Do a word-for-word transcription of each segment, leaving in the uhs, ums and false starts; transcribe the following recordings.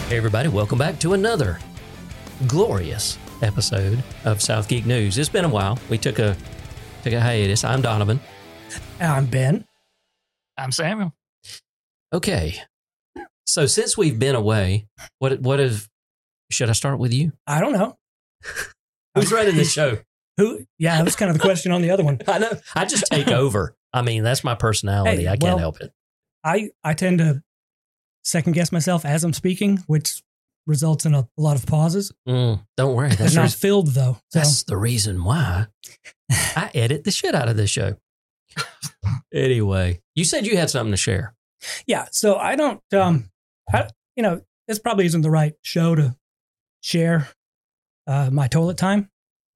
Hey everybody, welcome back to another glorious episode of South Geek News. It's been a while. We took a took a hiatus. I'm Donovan. I'm Ben. I'm Samuel. Okay. So since we've been away, what what have should I start with you? I don't know. Who's running the show? Who? Yeah, that was kind of the question on the other one. I know. I just take over. I mean, that's my personality. Hey, I can't well, help it. I, I tend to second guess myself as I'm speaking, which results in a, a lot of pauses. Mm, don't worry. They're That's, not re- filled though. So that's the reason why I edit the shit out of this show. Anyway, you said you had something to share. yeah, so I don't. Um, I, you know, this probably isn't the right show to share uh, my toilet time,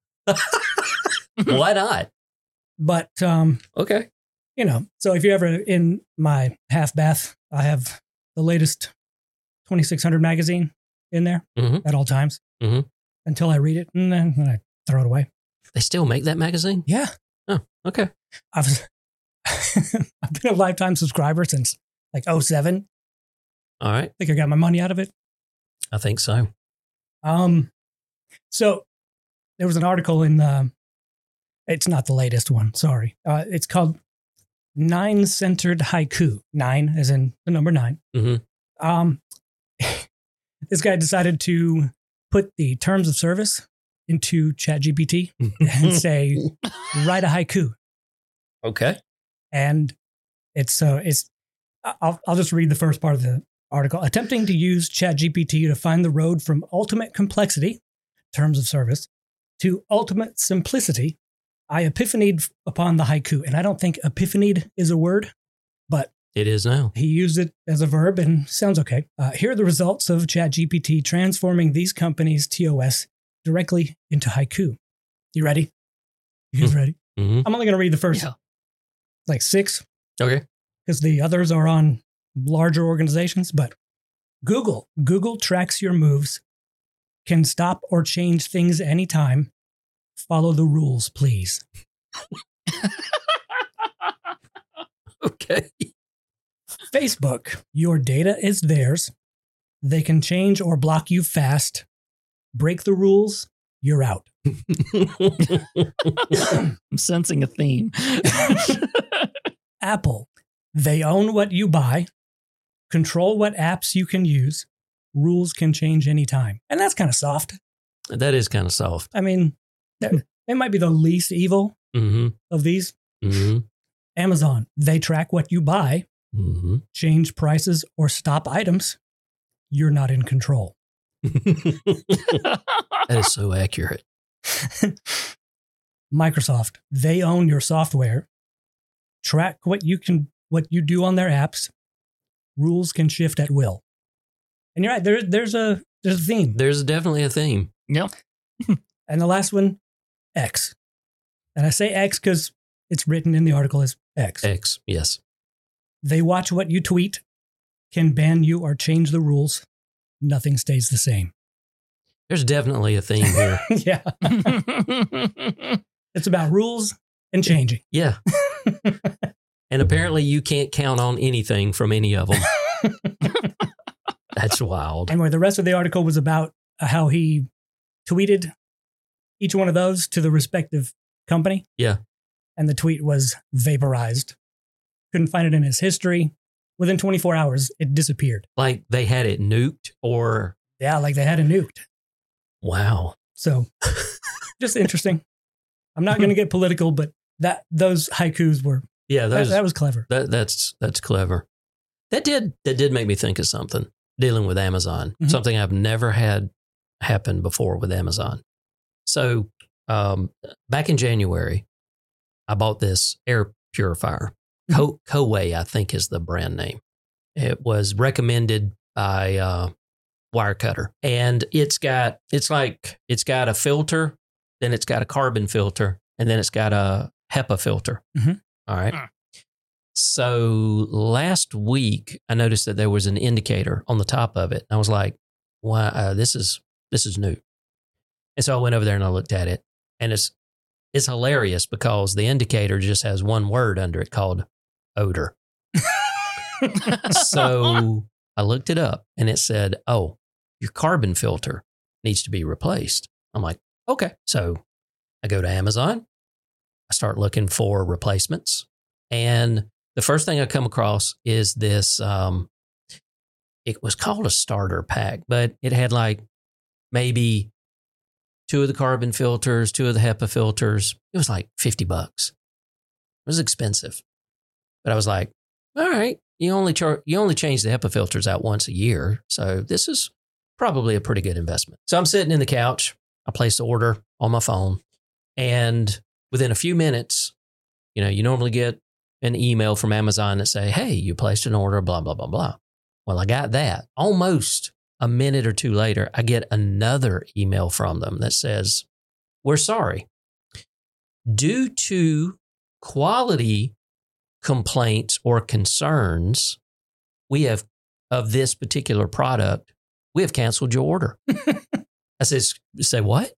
Why not? but um, Okay. you know, so if you're ever in my half bath, I have the latest twenty-six hundred magazine in there Mhm. at all times Mhm. until I read it and then I throw it away. They still make that magazine? Yeah. Oh, okay. I've I've been a lifetime subscriber since like oh seven. All right. I think I got my money out of it. I think so. Um, so there was an article in the, it's not the latest one, sorry. Uh, it's called Nine Centered Haiku. Nine as in the number nine. Mhm. Um, this guy decided to put the terms of service into ChatGPT and say, write a haiku. Okay. And it's so it's I'll I'll just read the first part of the article. Attempting to use ChatGPT to find the road from ultimate complexity, terms of service, to ultimate simplicity, I epiphanied upon the haiku. And I don't think epiphanied is a word, but It is now. he used it as a verb and sounds okay. Uh, here are the results of ChatGPT transforming these companies' T O S directly into haiku. You ready? You guys ready? Mm-hmm. I'm only going to read the first Yeah. like six Okay. because the others are on larger organizations. But Google, Google tracks your moves, can stop or change things anytime. Follow the rules, please. Okay. Facebook, your data is theirs. They can change or block you fast. Break the rules, you're out. I'm sensing a theme. Apple, they own what you buy, control what apps you can use. Rules can change anytime. And that's kind of soft. That is kind of soft. I mean, that- it might be the least evil Mm-hmm. of these. Mm-hmm. Amazon, they track what you buy, Mm-hmm. change prices, or stop items. You're not in control. That is so accurate. Microsoft, they own your software, track what you can, what you do on their apps. Rules can shift at will. And you're right. There, there's a there's a theme. There's definitely a theme. Yep. And the last one, X. And I say X because it's written in the article as X. X. Yes. They watch what you tweet, can ban you or change the rules. Nothing stays the same. There's definitely a theme here. Yeah. It's about rules and changing. Yeah. And apparently you can't count on anything from any of them. That's wild. And where the rest of the article was about how he tweeted each one of those to the respective company. Yeah. And the tweet was vaporized. Couldn't find it in his history. Within twenty-four hours, it disappeared. Like they had it nuked or Yeah, like they had it nuked. wow. So just interesting. I'm not going to get political, but that those haikus were, Yeah, that, those, that was clever. that that's that's clever. That did that did make me think of something dealing with Amazon. Mhm. Something I've never had happen before with Amazon. So um, back in January, I bought this air purifier. Co- Coway, I think, is the brand name. It was recommended by uh, Wirecutter, and it's got it's like it's got a filter, then it's got a carbon filter, and then it's got a HEPA filter. Mhm. All right. Hmm. So last week, I noticed that there was an indicator on the top of it. I was like, "Why? Uh, this is this is new." And so I went over there and I looked at it, and it's it's hilarious because the indicator just has one word under it called odor. So I looked it up, and it said, "Oh, your carbon filter needs to be replaced. I'm like, okay. So I go to Amazon. I start looking for replacements. And the first thing I come across is this, um, it was called a starter pack, but it had like maybe two of the carbon filters, two of the HEPA filters. It was like fifty bucks. It was expensive. But I was like, all right, you only char- you only change the HEPA filters out once a year. So this is probably a pretty good investment. So I'm sitting in the couch. I place the order on my phone. And within a few minutes, you know, you normally get an email from Amazon that say, hey, you placed an order, blah, blah, blah, blah. Well, I got that. Almost a minute or two later, I get another email from them that says, we're sorry. Due to quality complaints or concerns we have of this particular product, we have canceled your order. I said, say what?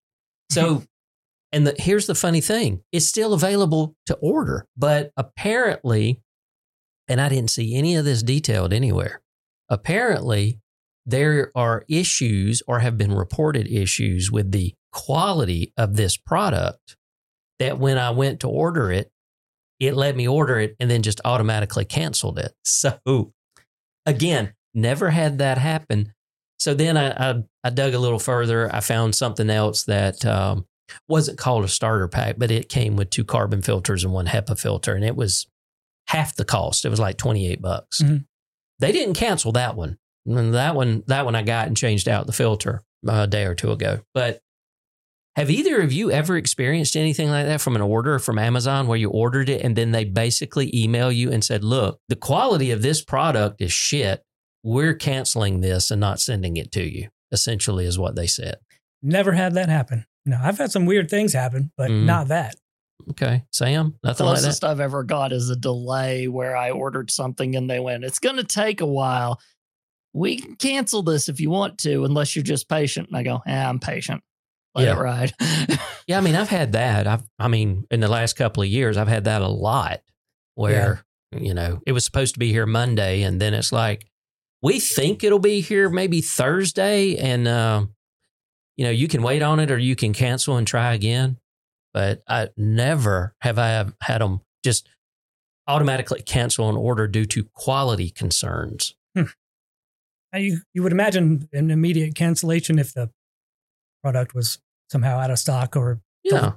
So, and the, here's the funny thing. It's still available to order, but apparently, and I didn't see any of this detailed anywhere, apparently there are issues or have been reported issues with the quality of this product that when I went to order it, it let me order it and then just automatically canceled it. So again, never had that happen. So then I, I, I dug a little further. I found something else that um, wasn't called a starter pack, but it came with two carbon filters and one HEPA filter, and it was half the cost. It was like twenty-eight bucks. Mm-hmm. They didn't cancel that one. And that one, that one I got and changed out the filter a day or two ago. But have either of you ever experienced anything like that from an order from Amazon where you ordered it and then they basically email you and said, look, the quality of this product is shit. We're canceling this and not sending it to you, essentially is what they said. Never had that happen. No, I've had some weird things happen, but mm. not that. Okay. Sam, nothing like that? Closest I've ever got is a delay where I ordered something and they went, it's going to take a while. We can cancel this if you want to, unless you're just patient. And I go, yeah, I'm patient. Let yeah. it ride. Yeah, I mean, I've had that. I've, I mean, in the last couple of years, I've had that a lot where, yeah. you know, it was supposed to be here Monday. And then it's like, we think it'll be here maybe Thursday. And, uh, you know, you can wait on it or you can cancel and try again. But I never have I had them just automatically cancel an order due to quality concerns. Hmm. You, you would imagine an immediate cancellation if the product was somehow out of stock or yeah.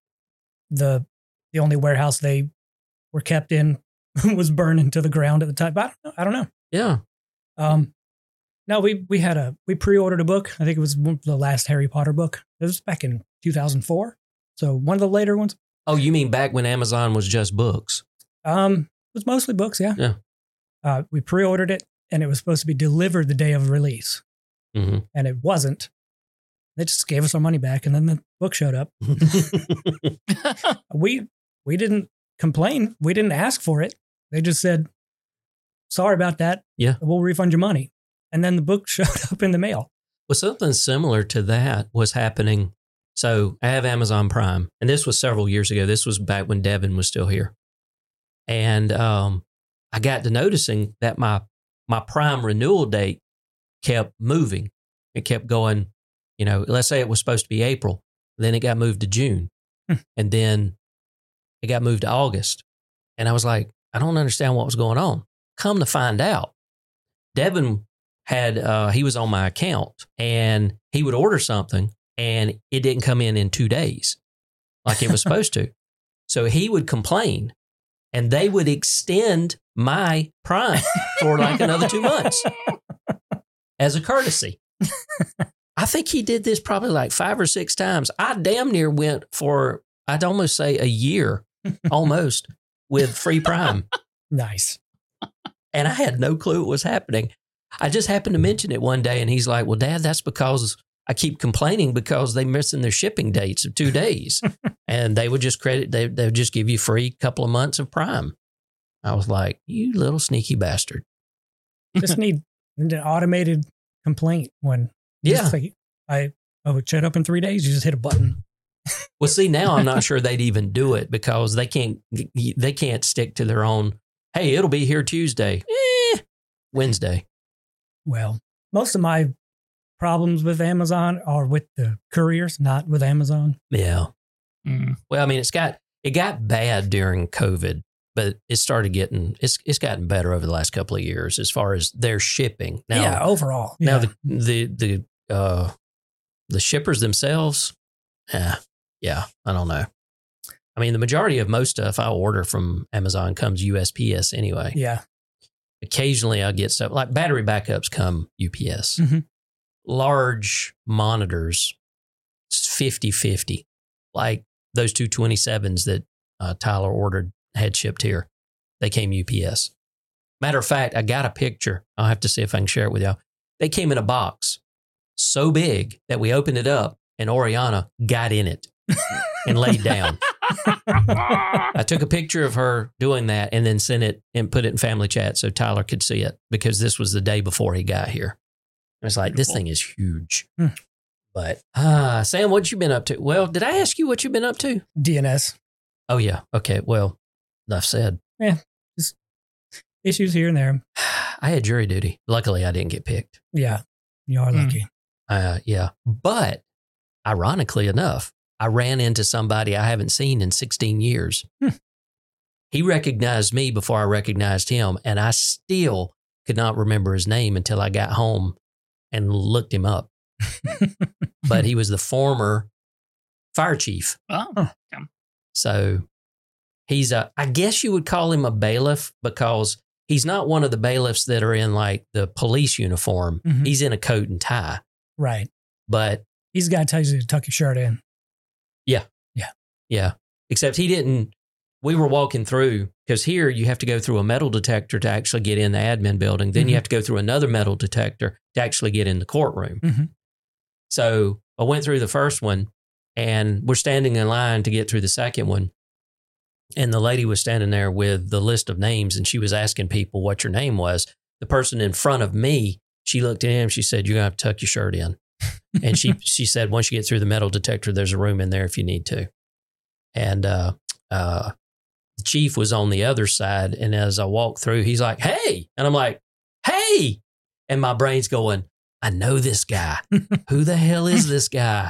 the the only warehouse they were kept in was burning to the ground at the time. But I don't know. I don't know. Yeah. Um, no, we we had a we pre-ordered a book. I think it was the last Harry Potter book. It was back in two thousand four. So one of the later ones. Oh, you mean back when Amazon was just books? Um, it was mostly books. Yeah. Yeah. Uh, we pre-ordered it and it was supposed to be delivered the day of release, mm-hmm. and it wasn't. They just gave us our money back, and then the book showed up. we we didn't complain. We didn't ask for it. They just said, "Sorry about that. Yeah, we'll refund your money." And then the book showed up in the mail. Well, something similar to that was happening. So I have Amazon Prime, and this was several years ago. This was back when Devin was still here, and um, I got to noticing that my my Prime renewal date kept moving. It kept going. You know, let's say it was supposed to be April, then it got moved to June, hmm. and then it got moved to August. And I was like, I don't understand what was going on. Come to find out, Devin had, uh, he was on my account and he would order something and it didn't come in in two days like it was supposed to. So he would complain and they would extend my Prime for like another two months as a courtesy. I think he did this probably like five or six times. I damn near went for, I'd almost say a year, almost, with free Prime. Nice. And I had no clue what was happening. I just happened to mention it one day, and he's like, well, Dad, that's because I keep complaining because they're missing their shipping dates of two days. And they would just credit, they, they would just give you free couple of months of Prime. I was like, you little sneaky bastard. Just need an automated complaint when... Yeah, like, I I would shut up in three days. You just hit a button. Well, see, now I'm not sure they'd even do it because they can't they can't stick to their own. Hey, it'll be here Tuesday, eh, Wednesday. Well, most of my problems with Amazon are with the couriers, not with Amazon. Yeah. Mm. Well, I mean, it's got it got bad during COVID, but it started getting it's it's gotten better over the last couple of years as far as their shipping. Now, yeah, overall. now Yeah. the the the uh, the shippers themselves, yeah, yeah, I don't know. I mean, the majority of most stuff I order from Amazon comes U S P S anyway. yeah. Occasionally, I get stuff like battery backups come U P S. Mhm. Large monitors, fifty-fifty, like those two twenty-sevens that uh, Tyler ordered had shipped here. They came U P S. Matter of fact, I got a picture. I'll have to see if I can share it with y'all. They came in a box so big that we opened it up and Oriana got in it and laid down. I took a picture of her doing that and then sent it and put it in family chat so Tyler could see it because this was the day before he got here. I was like, this thing is huge. Hmm. But, uh, Sam, what you been up to? Well, did I ask you what you've been up to? D N S. Oh, yeah. Okay. Well, enough said. Issues here and there. I had jury duty. Luckily, I didn't get picked. Yeah. You are Hmm. lucky. Uh, yeah. But ironically enough, I ran into somebody I haven't seen in sixteen years. Hmm. He recognized me before I recognized him, and I still could not remember his name until I got home and looked him up. But he was the former fire chief. Oh, okay. So he's a, I guess you would call him a bailiff because he's not one of the bailiffs that are in like the police uniform. Mhm. He's in a coat and tie, Right. but He's the guy who tells you to tuck your shirt in. yeah, except he didn't, we were walking through because here you have to go through a metal detector to actually get in the admin building. Then Mhm. you have to go through another metal detector to actually get in the courtroom. Mhm. So I went through the first one and we're standing in line to get through the second one. And the lady was standing there with the list of names and she was asking people what your name was. The person in front of me, she looked at him, she said, you're going to have to tuck your shirt in. And she, she said, once you get through the metal detector, there's a room in there if you need to. And uh, uh, the chief was on the other side. And as I walked through, he's like, hey. And I'm like, hey. And my brain's going, I know this guy. Who the hell is this guy?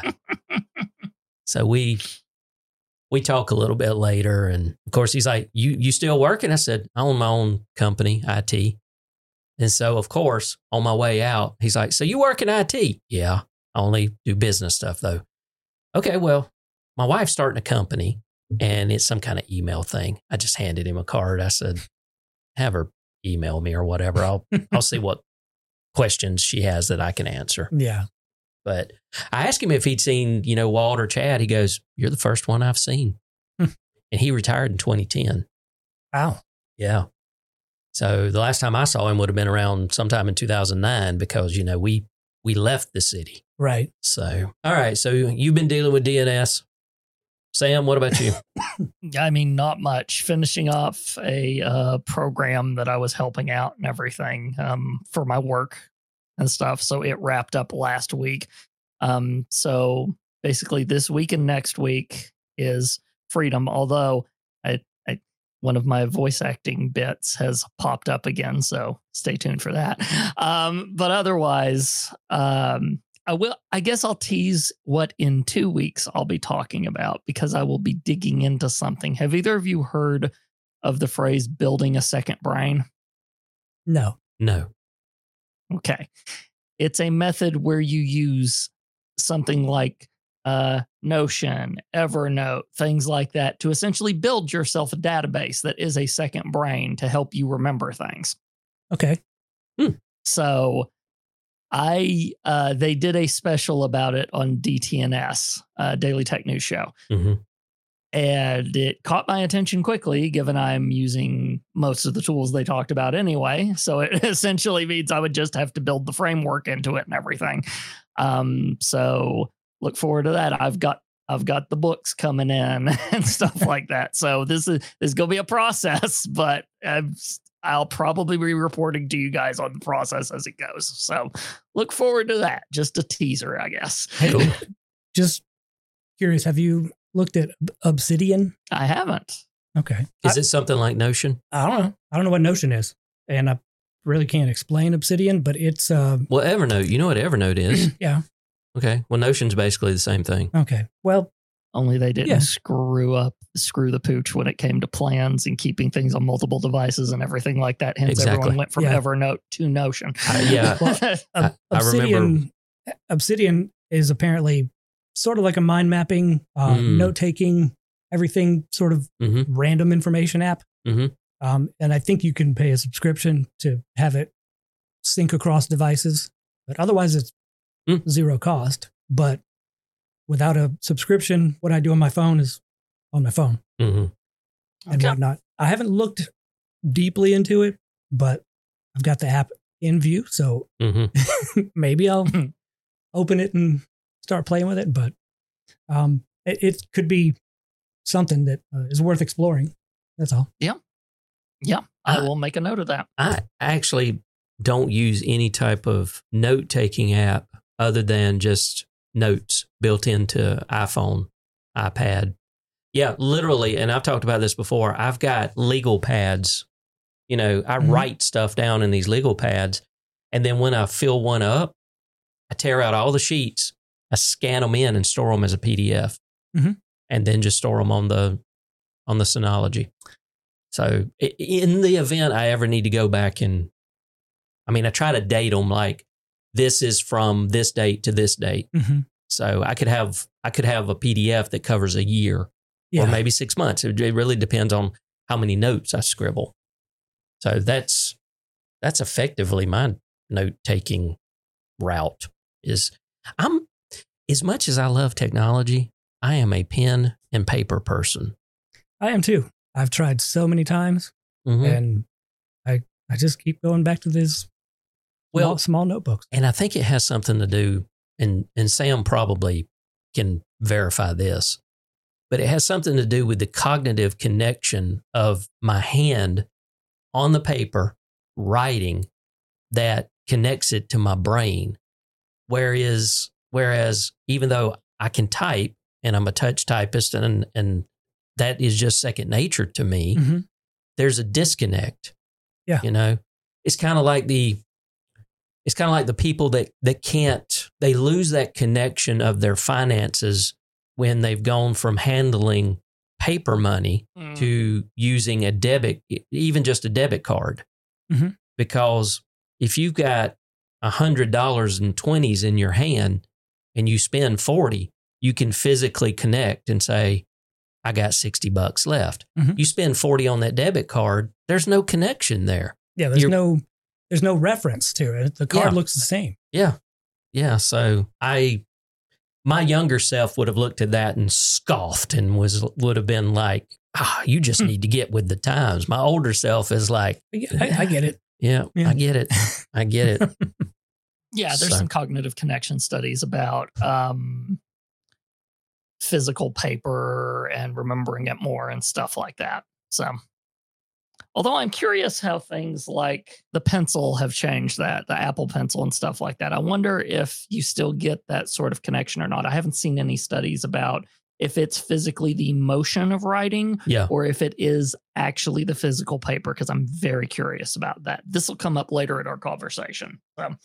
So we we talk a little bit later. And of course, he's like, you you still working? I said, I own my own company, I T. And so, of course, on my way out, he's like, so you work in I T? Yeah, I only do business stuff, though. Okay, well, my wife's starting a company, and it's some kind of email thing. I just handed him a card. I said, have her email me or whatever. I'll I'll see what questions she has that I can answer. Yeah. But I asked him if he'd seen, you know, Walt or Chad. He goes, you're the first one I've seen. Hmm. And he retired in twenty ten. Wow. Yeah. So the last time I saw him would have been around sometime in two thousand nine because, you know, we we left the city. Right. So, all right. So you've been dealing with D N S. Sam, what about you? I mean, not much. Finishing off a uh, program that I was helping out and everything um, for my work and stuff. So it wrapped up last week. Um, so basically, this week and next week is freedom. Although I, I, one of my voice acting bits has popped up again, so stay tuned for that. Um, but otherwise, um, I will. I guess I'll tease what in two weeks I'll be talking about because I will be digging into something. Have either of you heard of the phrase "building a second brain"? No. No. Okay, it's a method where you use something like uh, Notion, Evernote, things like that to essentially build yourself a database that is a second brain to help you remember things. Okay. So I uh, they did a special about it on D T N S, uh, Daily Tech News Show. Mm-hmm. And it caught my attention quickly, given I'm using most of the tools they talked about anyway. So it essentially means I would just have to build the framework into it and everything. Um, so look forward to that. I've got I've got the books coming in and stuff like that. So this is this is gonna be a process, but I'm, I'll probably be reporting to you guys on the process as it goes. So look forward to that. Just a teaser, I guess. Hey, just curious, have you looked at Obsidian? I haven't. Okay. Is I, it something like Notion? I don't know. I don't know what Notion is. And I really can't explain Obsidian, but it's uh, Well, Evernote, you know what Evernote is? yeah. Okay. Well, Notion's basically the same thing. Okay. Well, Only they didn't Yeah. screw up, screw the pooch when it came to plans and keeping things on multiple devices and everything like that. Hence, Exactly. everyone went from Yeah. Evernote to Notion. Uh, yeah. Well, I- Ob- I remember- Obsidian, Obsidian is apparently sort of like a mind mapping, uh, Mm. note taking, everything sort of hmm random information app. Mhm. Um, and I think you can pay a subscription to have it sync across devices, but otherwise it's Mm. zero cost. But without a subscription, what I do on my phone is on my phone hmm and Okay. whatnot. I haven't looked deeply into it, but I've got the app in view, so hmm maybe I'll open it and start playing with it. But um, it, it could be something that uh, is worth exploring. That's all. Yeah, I Uh, will make a note of that. I actually don't use any type of note taking app other than just notes built into iPhone, iPad. Yeah, literally. And I've talked about this before. I've got legal pads. You know, I Mhm. write stuff down in these legal pads. And then when I fill one up, I tear out all the sheets, I scan them in and store them as a P D F. Mhm. And then just store them on the on the Synology. So i- in the event I ever need to go back and, I mean, I try to date them like this is from this date to this date. Mm-hmm. So I could have I could have a P D F that covers a year Yeah. or maybe six months. It, it really depends on how many notes I scribble. So that's that's effectively my note taking route. Is I'm as much as I love technology, I am a pen and paper person. I am too. I've tried so many times, Mhm. and I I just keep going back to these Well- small, small notebooks. And I think it has something to do, and, and Sam probably can verify this, but it has something to do with the cognitive connection of my hand on the paper writing that connects it to my brain. Whereas, whereas even though I can type and I'm a touch typist and, and that is just second nature to me, Mm-hmm. there's a disconnect. Yeah. You know, it's kind of like the, it's kind of like the people that, that can't, they lose that connection of their finances when they've gone from handling paper money Mm. to using a debit, even just a debit card. Mhm. Because if you've got a hundred dollars and twenties in your hand and you spend forty, you can physically connect and say, I got sixty bucks left. Mhm. You spend forty on that debit card, there's no connection there. Yeah, there's You're- no there's no reference to it. The card Yeah. looks the same. Yeah. Yeah. So I, my younger self would have looked at that and scoffed and was, would have been like, ah, you just Hmm. need to get with the times. My older self is like, I, I- I get it. yeah, Yeah. I get it. I get it. Yeah, there's So- some cognitive connection studies about um, physical paper and remembering it more and stuff like that. So, although I'm curious how things like the pencil have changed that, the Apple Pencil and stuff like that, I wonder if you still get that sort of connection or not. I haven't seen any studies about if it's physically the motion of writing Yeah. or if it is actually the physical paper, because I'm very curious about that. This will come up later in our conversation. So,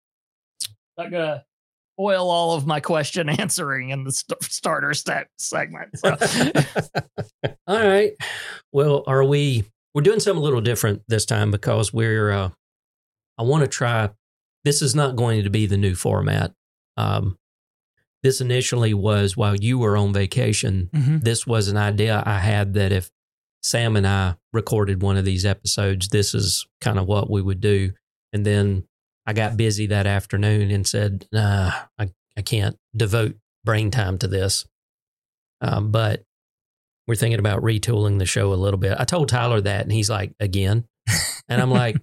not gonna spoil all of my question answering in the st- starter st- segment. So, All right. Well, are we, we're doing something a little different this time because we're, uh, I want to try, this is not going to be the new format. Um, this initially was while you were on vacation. Mm-hmm. This was an idea I had that if Sam and I recorded one of these episodes, this is kind of what we would do. And then I got busy that afternoon and said, nah, I, I can't devote brain time to this. Um, but we're thinking about retooling the show a little bit. I told Tyler that and he's like, again? And I'm like,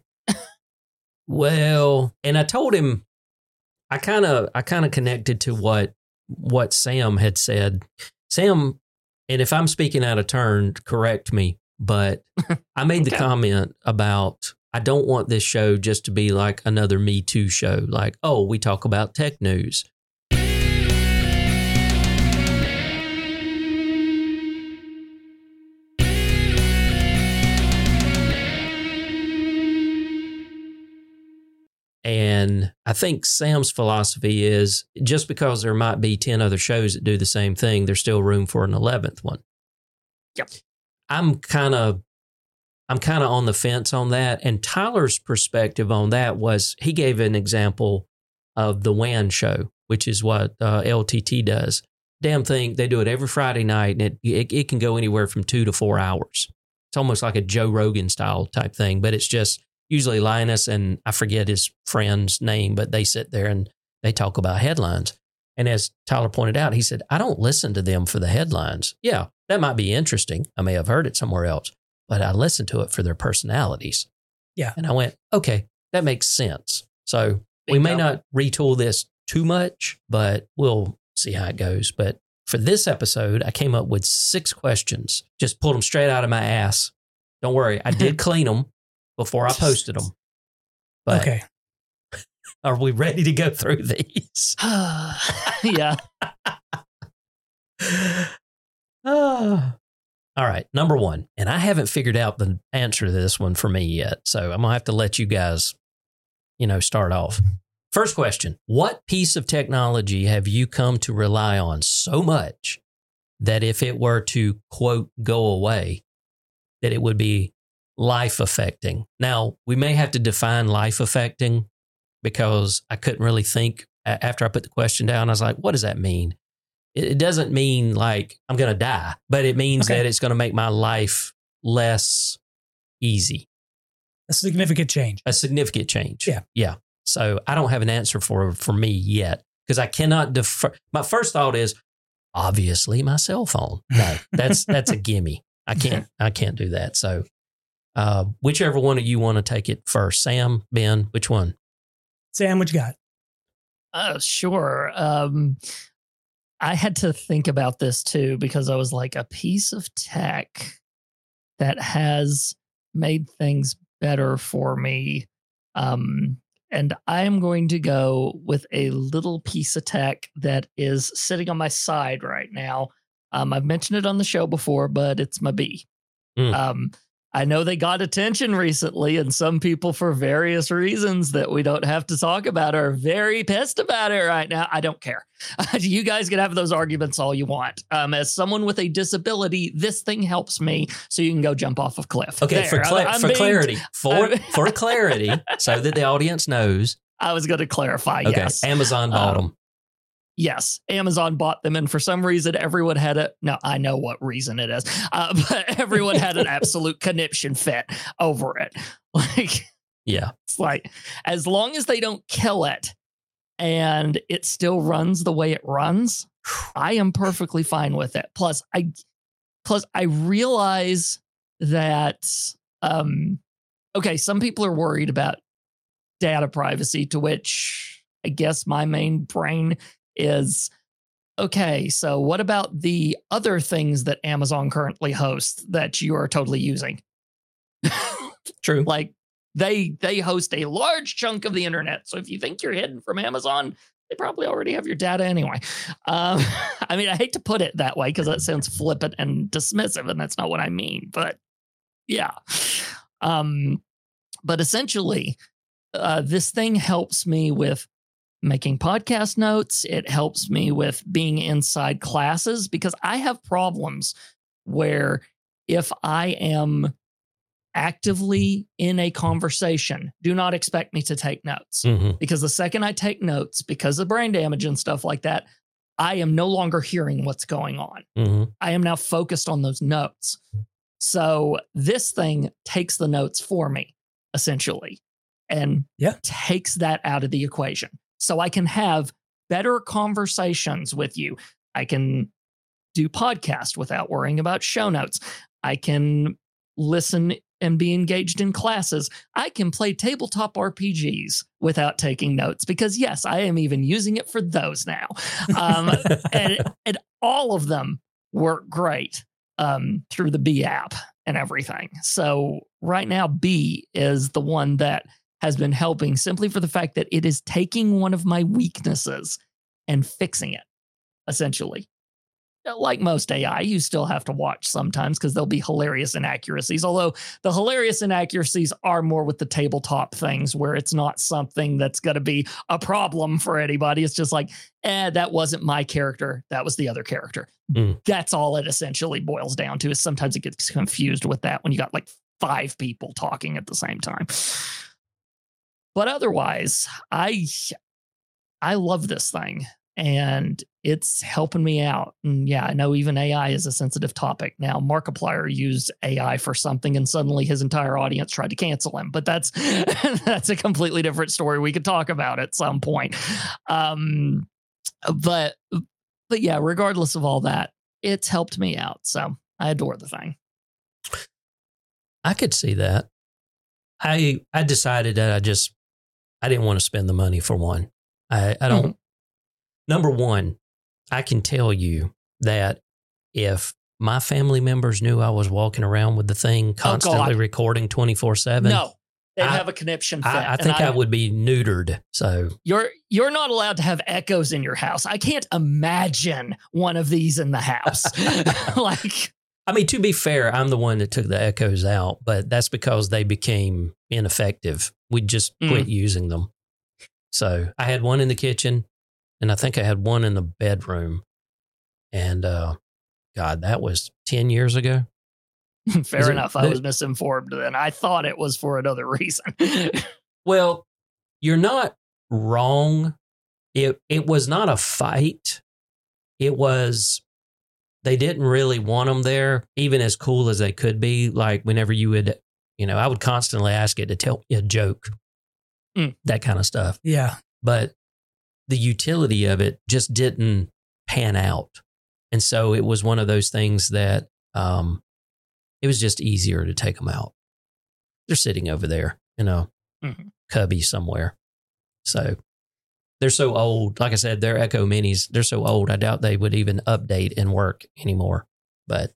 well, and I told him, I kind of, I kind of connected to what, what Sam had said. Sam, and if I'm speaking out of turn, correct me, but I made the Okay. comment about, I don't want this show just to be like another Me Too show. Like, oh, we talk about tech news. And I think Sam's philosophy is just because there might be ten other shows that do the same thing, there's still room for an eleventh one. Yep. I'm kind of I'm kind of on the fence on that. And Tyler's perspective on that was he gave an example of the W A N show, which is what uh, L T T does. Damn thing, they do it every Friday night, and it, it it can go anywhere from two to four hours. It's almost like a Joe Rogan style type thing, but it's just usually Linus and I forget his friend's name, but they sit there and they talk about headlines. And as Tyler pointed out, he said, I don't listen to them for the headlines. Yeah, that might be interesting. I may have heard it somewhere else, but I listen to it for their personalities. Yeah. And I went, okay, that makes sense. So we may not retool this too much, but we'll see how it goes. But for this episode, I came up with six questions, just pulled them straight out of my ass. Don't worry, I did clean them before I posted them. But okay. Are we ready to go through these? Yeah. All right, number one, and I haven't figured out the answer to this one for me yet, so I'm going to have to let you guys, you know, start off. First question, what piece of technology have you come to rely on so much that if it were to, quote, go away, that it would be life affecting? Now, we may have to define life affecting because I couldn't really think after I put the question down. I was like, what does that mean? It doesn't mean like I'm going to die, but it means okay. that it's going to make my life less easy. A significant change. A significant change. Yeah. Yeah. So I don't have an answer for for me yet because I cannot defer. My first thought is obviously my cell phone. No, that's that's a gimme. I can't I can't do that. So uh, whichever one of you want to take it first, Sam, Ben, which one? Sam, what you got? Uh, sure. Um, I had to think about this too because I was like, a piece of tech that has made things better for me. Um, and I'm going to go with a little piece of tech that is sitting on my side right now. Um, I've mentioned it on the show before, but it's my bee. Mm. Um, I know they got attention recently, and some people, for various reasons that we don't have to talk about, are very pissed about it right now. I don't care. You guys can have those arguments all you want. Um, as someone with a disability, this thing helps me, so you can go jump off a cliff. Okay, there. for, cla- I'm for being, clarity, for I'm, for clarity, so that the audience knows. I was going to clarify. Okay, yes, Amazon bought um, them. Yes, Amazon bought them, and for some reason, everyone had a. No, I know what reason it is, uh, but everyone had an absolute conniption fit over it. Like, yeah, it's like as long as they don't kill it, and it still runs the way it runs, I am perfectly fine with it. Plus, I, plus I realize that, um, okay, some people are worried about data privacy, to which I guess my main brain is, okay, so what about the other things that Amazon currently hosts that you are totally using? True. Like they they host a large chunk of the internet. So if you think you're hidden from Amazon, they probably already have your data anyway. Um, I mean, I hate to put it that way because that sounds flippant and dismissive, and that's not what I mean. But yeah. Um, but essentially, uh, this thing helps me with making podcast notes. It helps me with being inside classes because I have problems where if I am actively in a conversation, do not expect me to take notes Mm-hmm. because the second I take notes, because of brain damage and stuff like that, I am no longer hearing what's going on. Mm-hmm. I am now focused on those notes. So this thing takes the notes for me, essentially, and yeah. takes that out of the equation. So I can have better conversations with you. I can do podcast without worrying about show notes. I can listen and be engaged in classes. I can play tabletop R P Gs without taking notes because, yes, I am even using it for those now. Um, and, and all of them work great um, through the B app and everything. So right now, B is the one that has been helping simply for the fact that it is taking one of my weaknesses and fixing it, essentially. like most A I, you still have to watch sometimes because there'll be hilarious inaccuracies. Although the hilarious inaccuracies are more with the tabletop things where it's not something that's going to be a problem for anybody. It's just like, eh, that wasn't my character. That was the other character. Mm. That's all it essentially boils down to. Is sometimes it gets confused with that when you got like five people talking at the same time. But otherwise, I I love this thing. And it's helping me out. And yeah, I know even A I is a sensitive topic. Now, Markiplier used A I for something and suddenly his entire audience tried to cancel him. But that's that's a completely different story we could talk about at some point. Um, but but yeah, regardless of all that, it's helped me out. So I adore the thing. I could see that. I I decided that I just I didn't want to spend the money for one. I, I don't. Mm-hmm. Number one, I can tell you that if my family members knew I was walking around with the thing constantly oh recording twenty-four seven. No, they'd I, have a conniption fit. I, I think I, I would be neutered. So you're you're not allowed to have echoes in your house. I can't imagine one of these in the house. Like, I mean, to be fair, I'm the one that took the echoes out, but that's because they became ineffective. We just quit mm. using them. So I had one in the kitchen. And I think I had one in the bedroom. And uh, God, that was ten years ago. Fair Is enough. It, I was misinformed then. I thought it was for another reason. Well, you're not wrong. It it was not a fight. It was, they didn't really want them there, even as cool as they could be. Like whenever you would, you know, I would constantly ask it to tell me a joke, mm. that kind of stuff. Yeah. But the utility of it just didn't pan out. And so it was one of those things that um, it was just easier to take them out. They're sitting over there in a mm-hmm. cubby somewhere. So they're so old. Like I said, they're Echo Minis. They're so old. I doubt they would even update and work anymore. But,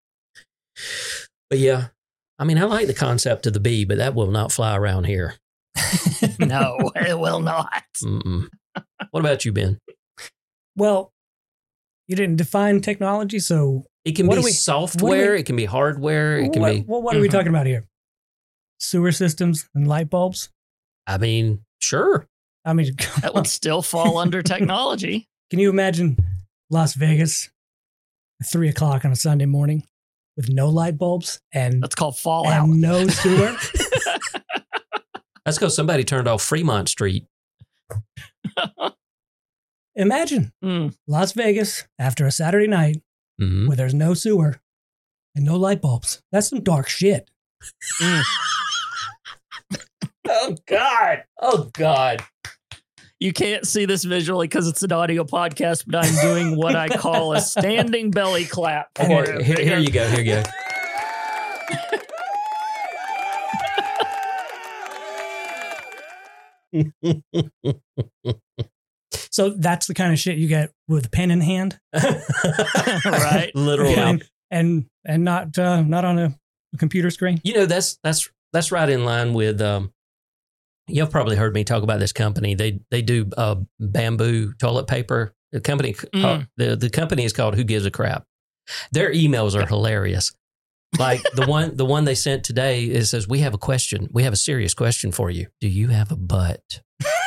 but yeah, I mean, I like the concept of the bee, but that will not fly around here. No, it will not. Mm-mm. What about you, Ben? Well, you didn't define technology, so it can be we, software, we, it can be hardware, it can what, be. Well, what are mm-hmm. we talking about here? Sewer systems and light bulbs? I mean, sure. I mean, that would still fall under technology. Can you imagine Las Vegas at three o'clock on a Sunday morning with no light bulbs and that's called Fallout, and no sewer? That's because somebody turned off Fremont Street. Imagine mm. Las Vegas after a Saturday night mm-hmm. where there's no sewer and no light bulbs. That's some dark shit. Mm. Oh, God. Oh, God. You can't see this visually because it's an audio podcast, but I'm doing what I call a standing belly clap. Okay, here, here you go. Here you go. So that's the kind of shit you get with a pen in hand, right? Literally, and and, and not uh, not on a, a computer screen. You know, that's that's that's right in line with. Um, you've probably heard me talk about this company. They they do uh, bamboo toilet paper. The company mm. uh, the the company is called Who Gives a Crap. Their emails are hilarious. Like the one the one they sent today, it says, "We have a question. We have a serious question for you. Do you have a butt?"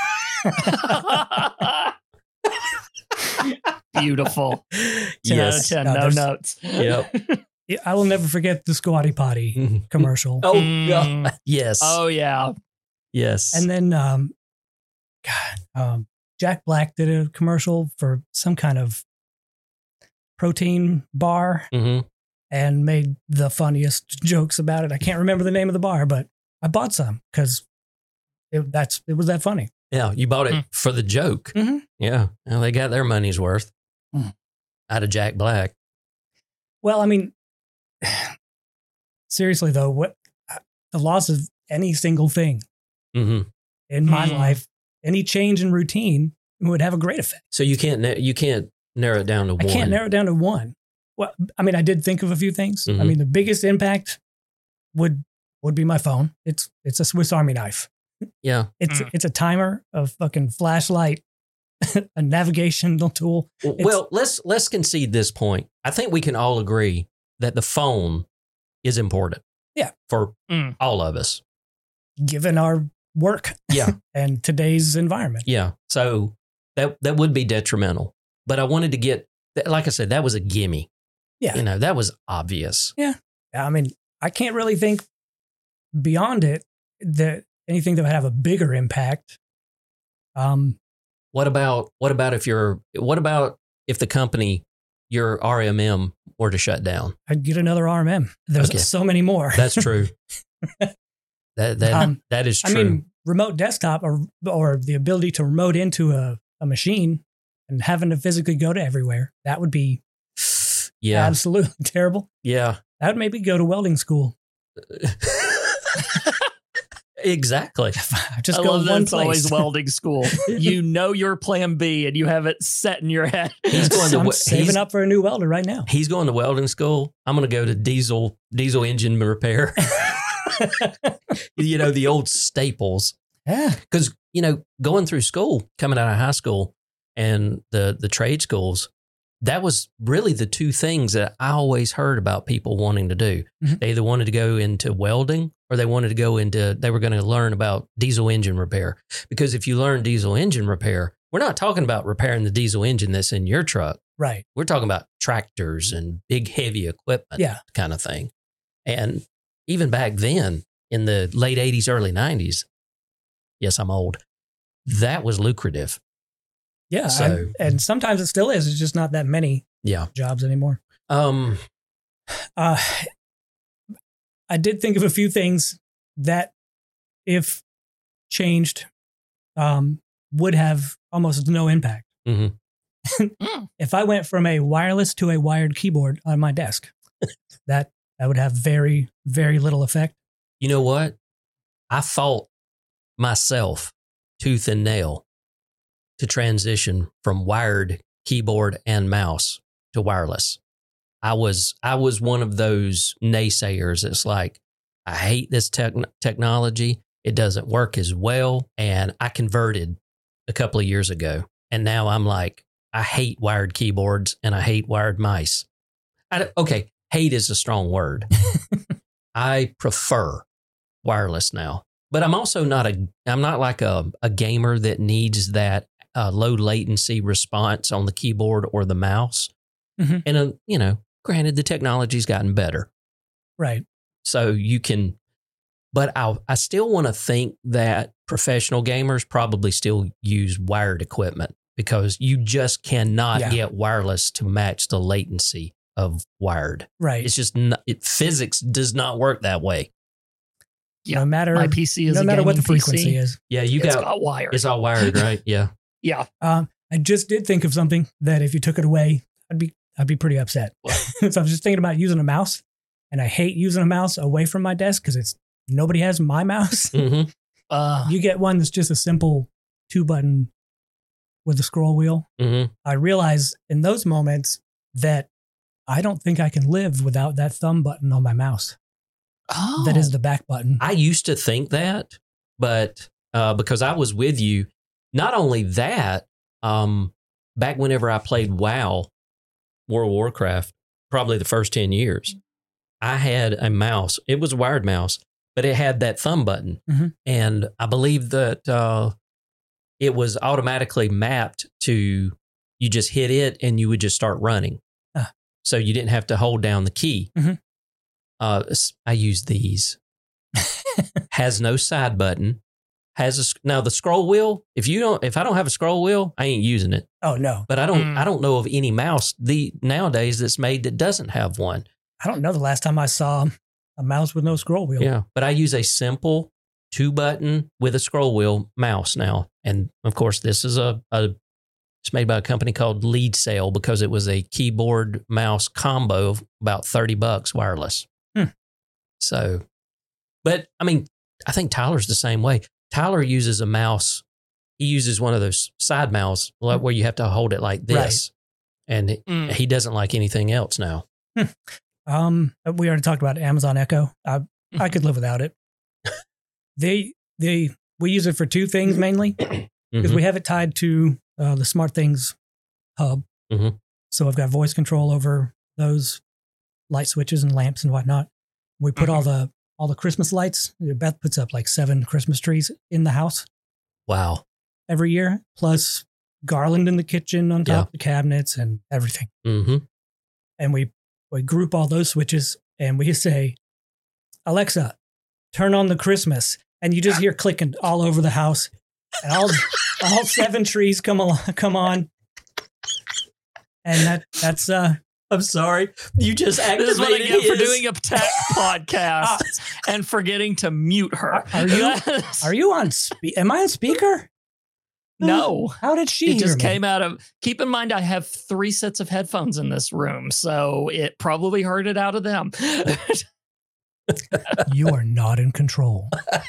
Beautiful. Yes. ten, no, no notes. Yep. I will never forget the Squatty Potty commercial. Oh, God. Yes. Oh, yeah. Yes. And then, um, God, um, Jack Black did a commercial for some kind of protein bar mm-hmm. and made the funniest jokes about it. I can't remember the name of the bar, but I bought some because it, that's it was that funny. Yeah, you bought it mm. for the joke. Mm-hmm. Yeah, well, they got their money's worth mm. out of Jack Black. Well, I mean, seriously though, what the loss of any single thing mm-hmm. in my mm. life, any change in routine would have a great effect. So you can't you can't narrow it down to I one. I can't narrow it down to one. Well, I mean, I did think of a few things. Mm-hmm. I mean, the biggest impact would would be my phone. It's it's a Swiss Army knife. Yeah. It's mm. it's a timer, a fucking flashlight, a navigational tool. It's, well, let's let's concede this point. I think we can all agree that the phone is important. Yeah. For Mm. all of us. Given our work Yeah. and today's environment. Yeah. So that that would be detrimental. But I wanted to get, like I said, that was a gimme. Yeah. You know, that was obvious. I mean, I can't really think beyond it that anything that would have a bigger impact. Um, What about what about if you're what about if the company, your R M M, were to shut down? I'd get another R M M. There's Okay. so many more. That's true. that that Um, that is I true. mean, remote desktop or or the ability to remote into a, a machine and having to physically go to everywhere. That would be yeah. absolutely terrible. Yeah. I would maybe go to welding school. Exactly. Just I go love that one it's place. always welding school. You know your plan B and you have it set in your head. He's going to I'm we- saving he's- up for a new welder right now. He's going to welding school. I'm going to go to diesel diesel engine repair. You know, the old staples. Yeah. Because, you know, going through school, coming out of high school and the the trade schools, that was really the two things that I always heard about people wanting to do. Mhm. They either wanted to go into welding or they wanted to go into, they were going to learn about diesel engine repair. Because if you learn diesel engine repair, we're not talking about repairing the diesel engine that's in your truck. Right. We're talking about tractors and big, heavy equipment Yeah. kind of thing. And even back then, in the late eighties, early nineties, yes, I'm old, that was lucrative. Yeah. So- and, and sometimes it still is. It's just not that many Yeah. jobs anymore. Um, Uh, I did think of a few things that, if changed, um, would have almost no impact. mhm. If I went from a wireless to a wired keyboard on my desk, that that would have very, very little effect. You know what? I fought myself tooth and nail to transition from wired keyboard and mouse to wireless. I was I was one of those naysayers. It's like, I hate this tech technology. It doesn't work as well. And I converted a couple of years ago. And now I'm like, I hate wired keyboards and I hate wired mice. I don't- okay, hate is a strong word. I prefer wireless now. But I'm also not a, I'm not like a, a gamer that needs that uh, low latency response on the keyboard or the mouse. Mhm. And, uh, you know, granted, the technology's gotten better. Right. So you can, but I I still want to think that professional gamers probably still use wired equipment because you just cannot Yeah. get wireless to match the latency of wired. Right. It's just not, it, physics does not work that way. Yeah, no matter My P C is no a matter what the gaming P C. frequency is. Yeah, you It's got, got wires. it's all wired, right? Yeah. Yeah. Um, I just did think of something that if you took it away, I'd be I'd be pretty upset. So I was just thinking about using a mouse, and I hate using a mouse away from my desk because it's nobody has my mouse. hmm Uh, You get one that's just a simple two button with a scroll wheel. hmm I realize in those moments that I don't think I can live without that thumb button on my mouse. oh, That is the back button. I used to think that, but uh, because I was with you, not only that, um, back whenever I played WoW, World of Warcraft, probably the first ten years, I had a mouse. It was a wired mouse, but it had that thumb button. Mhm. And I believe that uh, it was automatically mapped to, you just hit it and you would just start running. Ah. So you didn't have to hold down the key. Mhm. Uh, s- I use these. Has no side button. Has a, s- now the scroll wheel. If you don't, if I don't have a scroll wheel, I ain't using it. Oh no, But I don't, Mm. I don't know of any mouse the nowadays that's made that doesn't have one. I don't know the last time I saw a mouse with no scroll wheel. Yeah, but I use a simple two button with a scroll wheel mouse now, and of course this is a, a it's made by a company called Lead Sail because it was a keyboard mouse combo of about thirty bucks wireless. Hmm. So, but I mean, I think Tyler's the same way. Tyler uses a mouse. He uses one of those side mouse like where you have to hold it like this, and Mm. he doesn't like anything else now. Um, we already talked about Amazon Echo. I I could live without it. they they we use it for two things mainly because Mhm. we have it tied to uh, the SmartThings hub. Mhm. So I've got voice control over those light switches and lamps and whatnot. We put mm-hmm. all the all the Christmas lights. Beth puts up like seven Christmas trees in the house. Wow. Every year, plus garland in the kitchen on top yeah. of the cabinets and everything. Mm-hmm. And we, we group all those switches and we say, Alexa, turn on the Christmas. And you just hear clicking all over the house. And all, all seven trees come along, come on. And that that's uh I'm sorry. You just activated This is what I get his. for doing a tech podcast and forgetting to mute her. Are, are you are you on spe- am I on speaker? No. How did she It hear just me? came out of keep in mind I have three sets of headphones in this room, so it probably heard it out of them. You are not in control.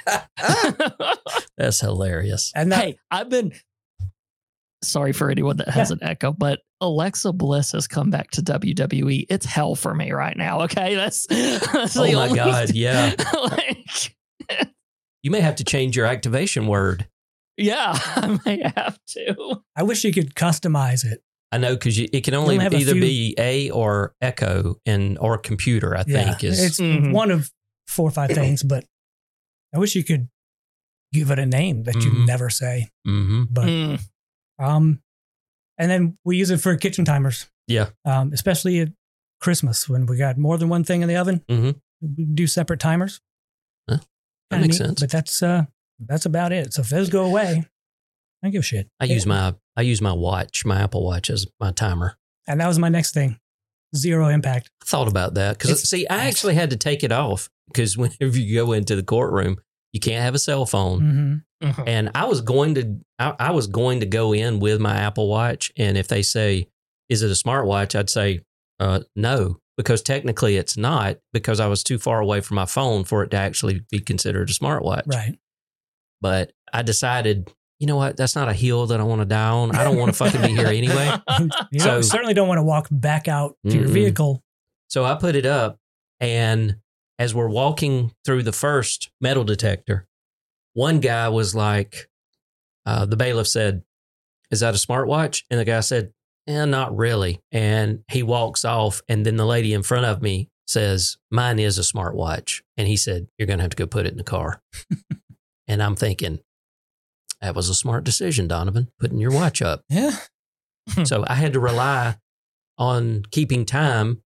That's hilarious. And that, hey, I've been sorry for anyone that has yeah. an echo, but Alexa Bliss has come back to W W E. It's hell for me right now. Okay, that's, that's oh the my only god, thing. yeah. like, you may have to change your activation word. Yeah, I may have to. I wish you could customize it. I know because it can only either few... be A or Echo and or computer. I yeah, think is it's mm-hmm. one of four or five things, but I wish you could give it a name that mm-hmm. you never say. Mm-hmm. But mm. um, and then we use it for kitchen timers. Yeah, um, especially at Christmas when we got more than one thing in the oven. Mm-hmm. We do separate timers. Huh? That makes neat, sense. But that's uh, that's about it. So if those go away, I don't give a shit. I use my I use my watch, my Apple Watch as my timer. And that was my next thing. Zero impact. I thought about that because see, I actually had to take it off because whenever you go into the courtroom, you can't have a cell phone. Mm-hmm. Mm-hmm. And I was going to I, I was going to go in with my Apple Watch, and if they say, "Is it a smartwatch?" I'd say, uh, "No," because technically it's not, because I was too far away from my phone for it to actually be considered a smartwatch. Right. But I decided, you know what? That's not a hill that I want to die on. I don't want to fucking be here anyway. You so, don't, certainly don't want to walk back out to mm-mm. your vehicle. So I put it up, and as we're walking through the first metal detector, one guy was like, uh, the bailiff said, "Is that a smartwatch?" And the guy said, "Eh, not really." And he walks off, and then the lady in front of me says, "Mine is a smartwatch." And he said, "You're going to have to go put it in the car." And I'm thinking, that was a smart decision, Donovan, putting your watch up. Yeah. So I had to rely on keeping time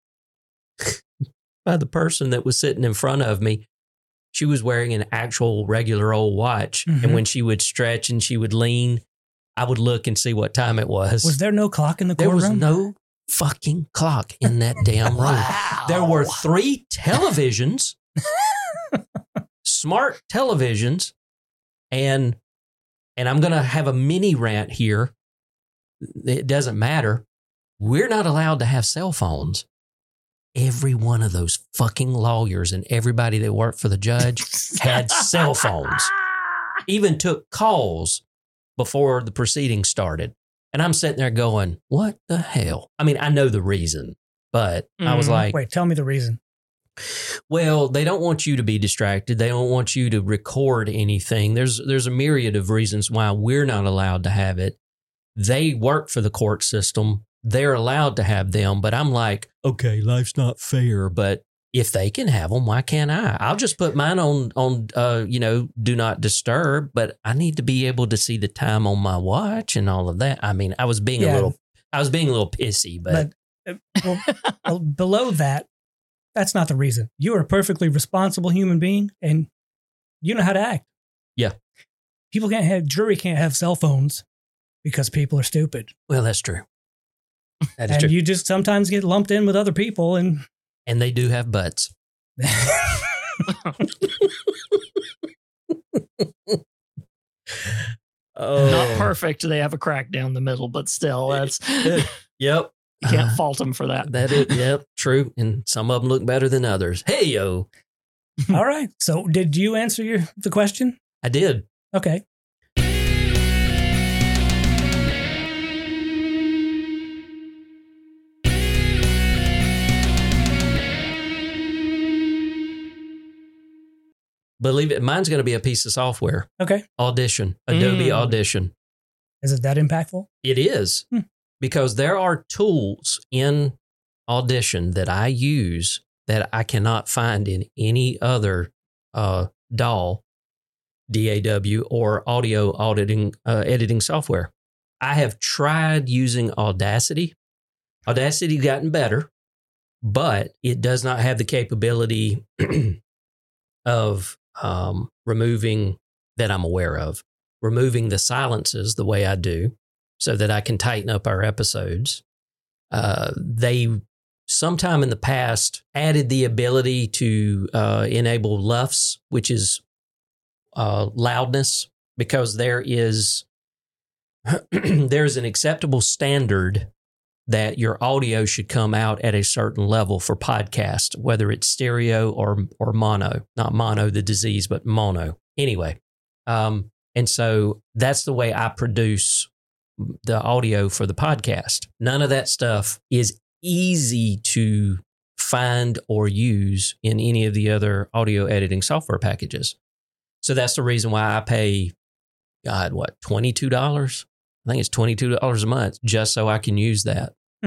by the person that was sitting in front of me. She was wearing an actual regular old watch. Mm-hmm. And when she would stretch and she would lean, I would look and see what time it was. Was there no clock in the courtroom? There was no fucking clock in that damn room. Wow. There were three televisions, smart televisions, and and I'm going to have a mini rant here. It doesn't matter. We're not allowed to have cell phones. Every one of those fucking lawyers and everybody that worked for the judge had cell phones. Even took calls before the proceedings started. And I'm sitting there going, what the hell? I mean, I know the reason, but mm. I was like... Wait, tell me the reason. Well, they don't want you to be distracted. They don't want you to record anything. There's there's a myriad of reasons why we're not allowed to have it. They work for the court system. They're allowed to have them. But I'm like, okay, life's not fair. But if they can have them, why can't I? I'll just put mine on, on uh, you know, do not disturb. But I need to be able to see the time on my watch and all of that. I mean, I was being yeah. a little, I was being a little pissy. But, but uh, well, below that, that's not the reason. You are a perfectly responsible human being, and you know how to act. Yeah. People can't have, jury can't have cell phones because people are stupid. Well, that's true. That is and true. you just sometimes get lumped in with other people, and and they do have butts. Oh. Not perfect. They have a crack down the middle, but still, that's yep. You can't uh, fault them for that. That is, yep, true. And some of them look better than others. Hey, yo. All right. So did you answer your the question? I did. Okay. Believe it, mine's going to be a piece of software. Okay. Audition, Adobe mm. Audition. Is it that impactful? It is. Hmm. Because there are tools in Audition that I use that I cannot find in any other uh, D A W, D A W, or audio auditing uh, editing software. I have tried using Audacity. Audacity gotten better, but it does not have the capability of um, removing, that I'm aware of, removing the silences the way I do so that I can tighten up our episodes. Uh, they sometime in the past added the ability to uh, enable L U F S, which is uh, loudness, because there is there's an acceptable standard that your audio should come out at a certain level for podcast, whether it's stereo or or mono, not mono, the disease, but mono. Anyway, um, and so that's the way I produce the audio for the podcast. None of that stuff is easy to find or use in any of the other audio editing software packages. So that's the reason why I pay, God, what, twenty-two dollars? I think it's twenty-two dollars a month just so I can use that. Hmm.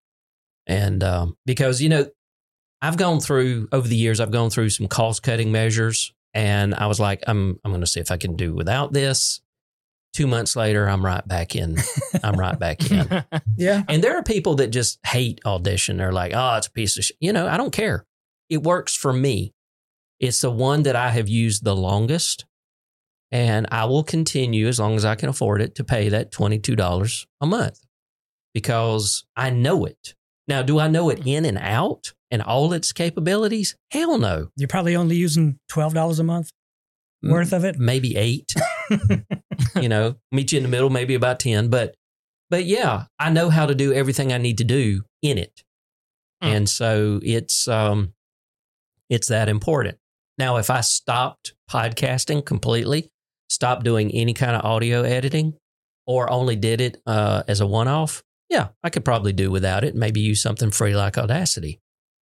And um, because, you know, I've gone through, over the years, I've gone through some cost cutting measures, and I was like, I'm, I'm going to see if I can do without this. Two months later, I'm right back in. I'm right back in. Yeah. And there are people that just hate Audition. They're like, oh, it's a piece of shit. You know, I don't care. It works for me. It's the one that I have used the longest. And I will continue, as long as I can afford it, to pay that twenty-two dollars a month because I know it. Now, do I know it in and out and all its capabilities? Hell no. You're probably only using twelve dollars a month worth of it. Maybe eight. You know, meet you in the middle, maybe about ten. But, but yeah, I know how to do everything I need to do in it. Mm. And so it's, um, it's that important. Now, if I stopped podcasting completely, stopped doing any kind of audio editing, or only did it uh, as a one-off, yeah, I could probably do without it. Maybe use something free like Audacity.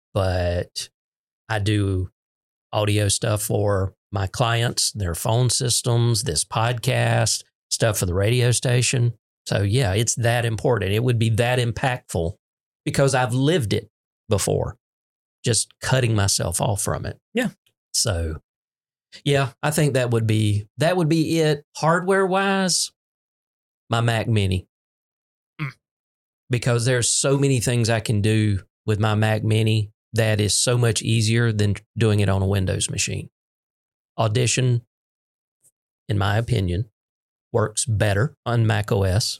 But I do audio stuff for my clients, their phone systems, this podcast, stuff for the radio station. So yeah, it's that important. It would be that impactful because I've lived it before, just cutting myself off from it. Yeah. So yeah, I think that would be, that would be it. Hardware wise, my Mac Mini, mm. because there's so many things I can do with my Mac Mini that is so much easier than doing it on a Windows machine. Audition, in my opinion, works better on Mac O S.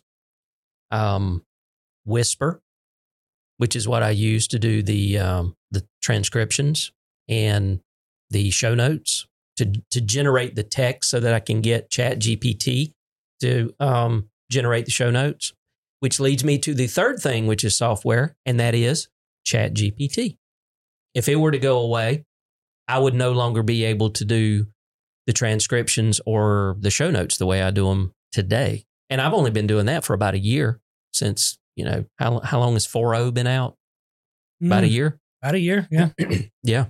Um, Whisper, which is what I use to do the um, the transcriptions and the show notes to to generate the text so that I can get Chat G P T to um, generate the show notes, which leads me to the third thing, which is software, and that is Chat G P T. If it were to go away, I would no longer be able to do the transcriptions or the show notes the way I do them today. And I've only been doing that for about a year since, you know, how how long has four point oh been out? Mm, about a year? About a year, yeah. Yeah.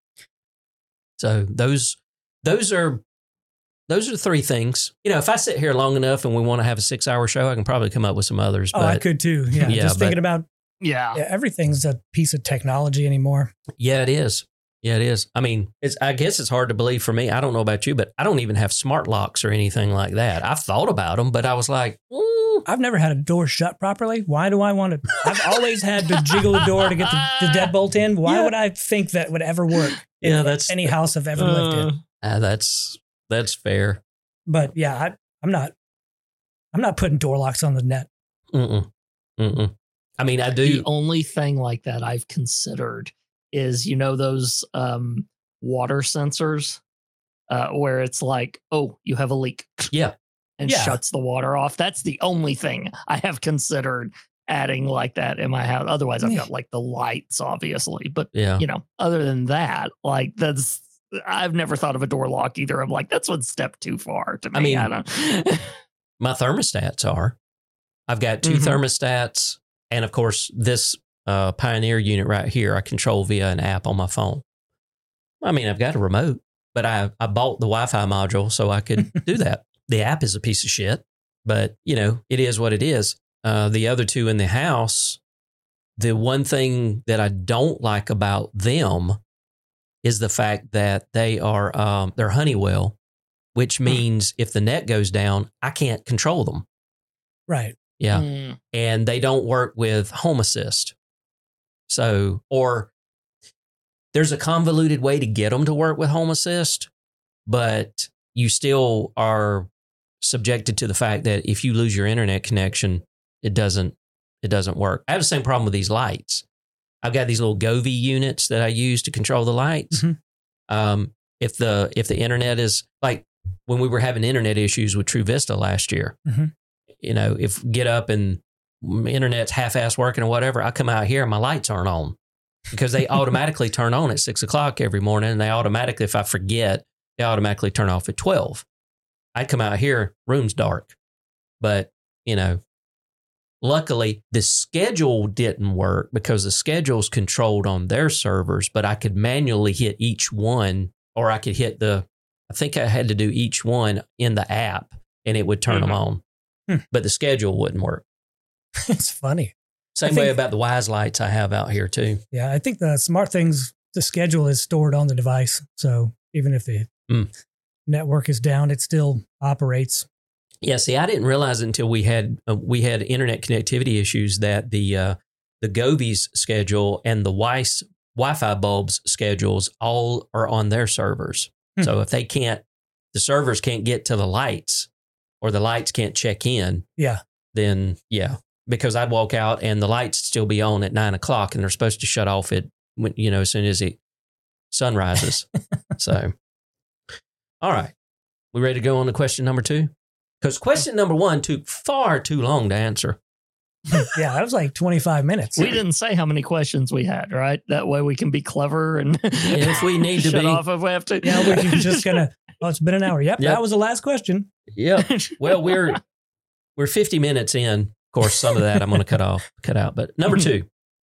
So those those are those are three things. You know, if I sit here long enough and we want to have a six-hour show, I can probably come up with some others. Oh, but, I could too. Yeah, yeah just but, thinking about yeah. yeah, everything's a piece of technology anymore. Yeah, it is. Yeah, it is. I mean, it's, I guess it's hard to believe for me. I don't know about you, but I don't even have smart locks or anything like that. I've thought about them, but I was like, mm. I've never had a door shut properly. Why do I want to? I've always had to jiggle the door to get the, the deadbolt in. Why yeah. would I think that would ever work? Yeah, that's any house I've ever uh, lived in. Uh, that's that's fair. But yeah, I, I'm not. I'm not putting door locks on the net. Mm-mm. Mm-mm. I mean, I do. The only thing like that I've considered is, you know, those um, water sensors uh, where it's like, oh, you have a leak. Yeah. And yeah. shuts the water off. That's the only thing I have considered adding like that in my house. Otherwise, I've got like the lights, obviously. But, yeah. you know, other than that, like that's, I've never thought of a door lock either. I'm like, that's one step too far to me. I mean, I don't my thermostats are. I've got two mm-hmm. thermostats. And of course, this uh, Pioneer unit right here, I control via an app on my phone. I mean, I've got a remote, but I, I bought the Wi-Fi module so I could do that. The app is a piece of shit, but, you know, it is what it is. Uh, the other two in the house, the one thing that I don't like about them is the fact that they are um, they're Honeywell, which means if the net goes down, I can't control them. Right. Yeah. Mm. And they don't work with Home Assist. So, or there's a convoluted way to get them to work with Home Assist, but you still are subjected to the fact that if you lose your internet connection, it doesn't it doesn't work. I have the same problem with these lights. I've got these little Govee units that I use to control the lights. Mm-hmm. Um, if the if the internet is like when we were having internet issues with True Vista last year, mm-hmm. you know, if get up and internet's half-ass working or whatever, I come out here and my lights aren't on because they automatically turn on at six o'clock every morning, and they automatically, if I forget, they automatically turn off at twelve. I come out here, room's dark, but you know. Luckily, the schedule didn't work because the schedule's controlled on their servers, but I could manually hit each one, or I could hit the, I think I had to do each one in the app and it would turn mm-hmm. them on. Hmm. But the schedule wouldn't work. It's funny. Same think, way about the Wise lights I have out here too. Yeah, I think the smart things, the schedule is stored on the device. So even if the mm. network is down, it still operates. Yeah, see, I didn't realize until we had uh, we had internet connectivity issues that the uh, the Govee's schedule and the Weiss Wi-Fi bulbs schedules all are on their servers. Hmm. So if they can't, the servers can't get to the lights, or the lights can't check in. Yeah. Then yeah, because I'd walk out and the lights still be on at nine o'clock, and they're supposed to shut off at when, you know, as soon as it sun rises. So, all right, we ready to go on to question number two? Because question number one took far too long to answer. Yeah, that was like twenty-five minutes. We didn't say how many questions we had, right? That way we can be clever and if we need to shut be off if we have to. Yeah, we're just gonna. Oh, it's been an hour. Yep, yep. That was the last question. Yep. Well, we're we're fifty minutes in. Of course, some of that I'm going to cut off, cut out. But number two,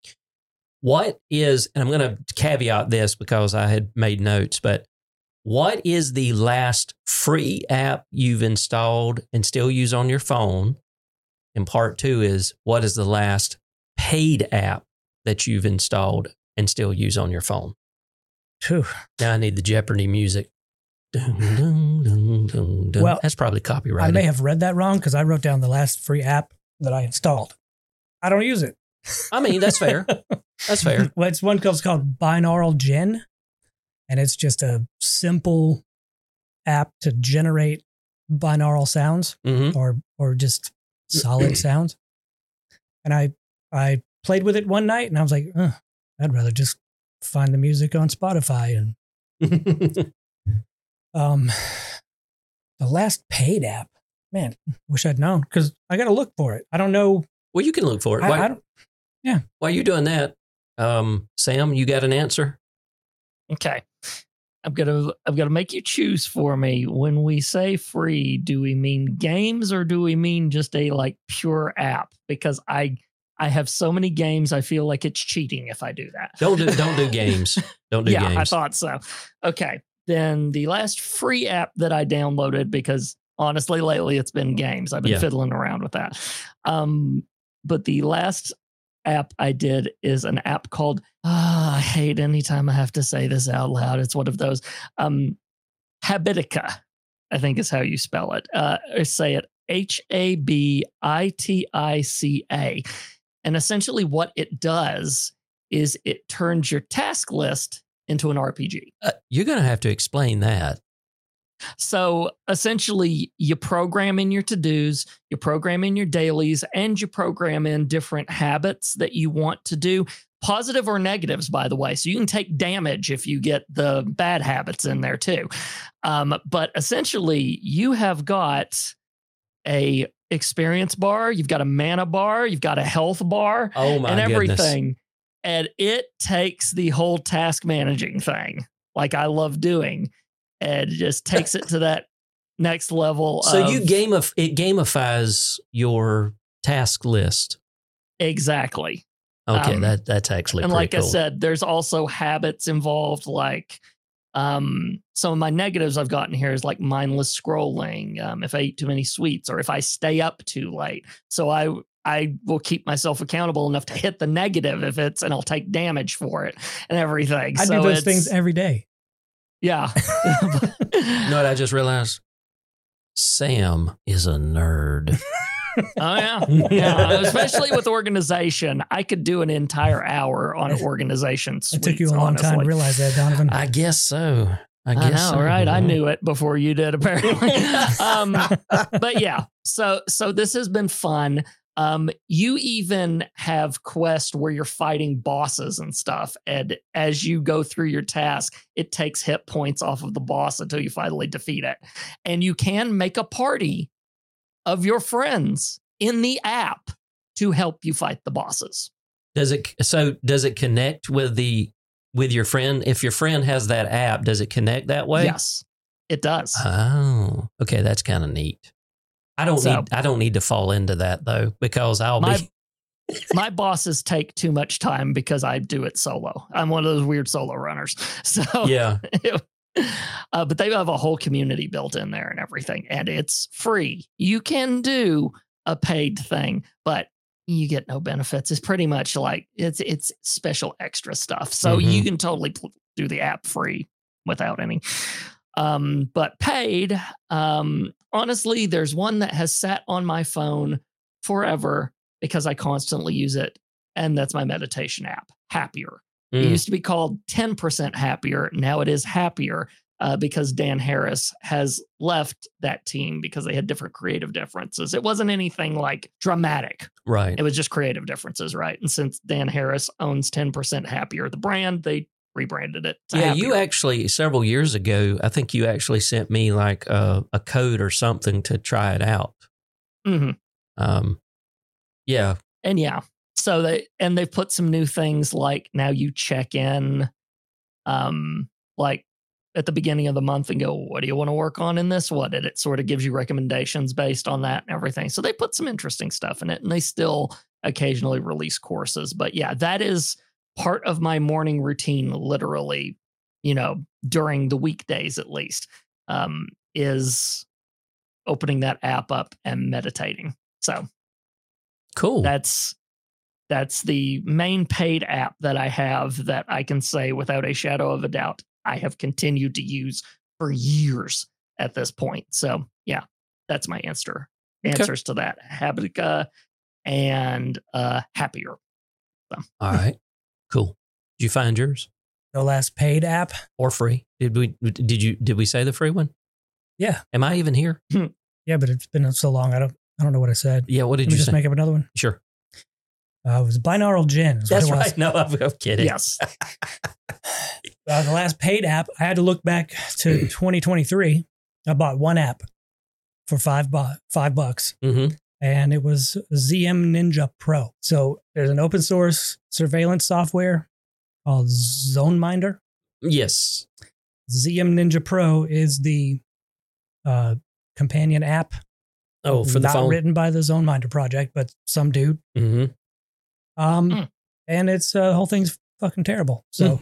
what is? And I'm going to caveat this because I had made notes, but. What is the last free app you've installed and still use on your phone? And part two is, what is the last paid app that you've installed and still use on your phone? Whew. Now I need the Jeopardy music. Dun, dun, dun, dun, dun. Well, that's probably copyrighted. I may have read that wrong because I wrote down the last free app that I installed. I don't use it. I mean, that's fair. That's fair. Well, it's one called Binaural Gen. And it's just a simple app to generate binaural sounds mm-hmm. or or just solid sounds. And I I played with it one night and I was like, oh, I'd rather just find the music on Spotify. And um, the last paid app, man, wish I'd known because I got to look for it. I don't know. Well, you can look for it. I, Why, I don't, yeah. While you're doing that, um, Sam, you got an answer? Okay. I'm gonna I'm gonna make you choose for me. When we say free, do we mean games or do we mean just a like pure app? Because I I have so many games, I feel like it's cheating if I do that. Don't do don't do games. Don't do yeah, games. Yeah, I thought so. Okay. Then the last free app that I downloaded, because honestly, lately it's been games. I've been yeah. fiddling around with that. Um, but the last app I did is an app called, oh, I hate anytime I have to say this out loud. It's one of those, um, Habitica, I think is how you spell it. Uh, or say it H A B I T I C A. And essentially what it does is it turns your task list into an R P G. Uh, you're going to have to explain that. So essentially, you program in your to-dos, you program in your dailies, and you program in different habits that you want to do, positive or negatives, by the way. So you can take damage if you get the bad habits in there too. Um, but essentially, you have got a experience bar, you've got a mana bar, you've got a health bar, oh my and everything. Goodness. And it takes the whole task managing thing, like I love doing. And it just takes it to that next level. So of, you gamif- it gamifies your task list. Exactly. Okay, um, that that's actually and pretty like cool. I said, there's also habits involved. Like um, some of my negatives I've gotten here is like mindless scrolling. Um, if I eat too many sweets or if I stay up too late. So I I will keep myself accountable enough to hit the negative if it's, and I'll take damage for it and everything. I so do those things every day. Yeah. You know what I just realized? Sam is a nerd. Oh yeah. Yeah. Especially with organization. I could do an entire hour on organization suites. It took you a long honestly. time to realize that, Donovan. I guess so. I I guess know, so. right? I knew it before you did, apparently. um, but yeah, so so this has been fun. Um, you even have quests where you're fighting bosses and stuff, and as you go through your task, it takes hit points off of the boss until you finally defeat it. And you can make a party of your friends in the app to help you fight the bosses. Does it so does it connect with the with your friend? If your friend has that app, does it connect that way? Yes, it does. Oh, okay, that's kind of neat. I don't So- need I don't need to fall into that though, because I'll My- be My bosses take too much time because I do it solo. I'm one of those weird solo runners. So yeah. uh, but they have a whole community built in there and everything, and it's free. You can do a paid thing, but you get no benefits. It's pretty much like it's it's special extra stuff. So Mhm. you can totally pl- do the app free without any. Um, but paid, um, honestly, there's one that has sat on my phone forever because I constantly use it, and that's my meditation app, Happier. It Mm. used to be called ten percent Happier. Now it is Happier uh, because Dan Harris has left that team because they had different creative differences. It wasn't anything like dramatic. Right. It was just creative differences, right? And since Dan Harris owns ten percent Happier, the brand, they rebranded it to Yeah, Happier. you actually several years ago, I think you actually sent me like a, a code or something to try it out. hmm Um, yeah. And yeah, so they and they've put some new things like now you check in, um, like at the beginning of the month and go, what do you want to work on in this? What? And it sort of gives you recommendations based on that and everything. So they put some interesting stuff in it, and they still occasionally release courses. But yeah, that is part of my morning routine, literally, you know, during the weekdays at least, um, is opening that app up and meditating. So Cool. that's that's the main paid app that I have that I can say without a shadow of a doubt I have continued to use for years at this point. So yeah, that's my answer. Okay. Answers to that. Habitica and uh Happier. All right. Cool. Did you find yours The last paid app. or free? Did we did you did we say the free one? Yeah. Am I even here? Yeah, but it's been so long. I don't I don't know what I said. Yeah. What did Let me you just say? make up another one. Sure. Uh, it was binaural gin. is what That's it was. right. No, I'm, I'm kidding. Yes. Uh, the last paid app, I had to look back to twenty twenty-three. I bought one app for five, bu- five bucks, Mm-hmm. and it was Z M Ninja Pro. So there's an open source surveillance software called ZoneMinder. Yes. Z M Ninja Pro is the uh, companion app. Oh, for the not phone. written by the ZoneMinder project, but some dude. Mm-hmm. Um, Hmm. and it's uh, the whole thing's fucking terrible. So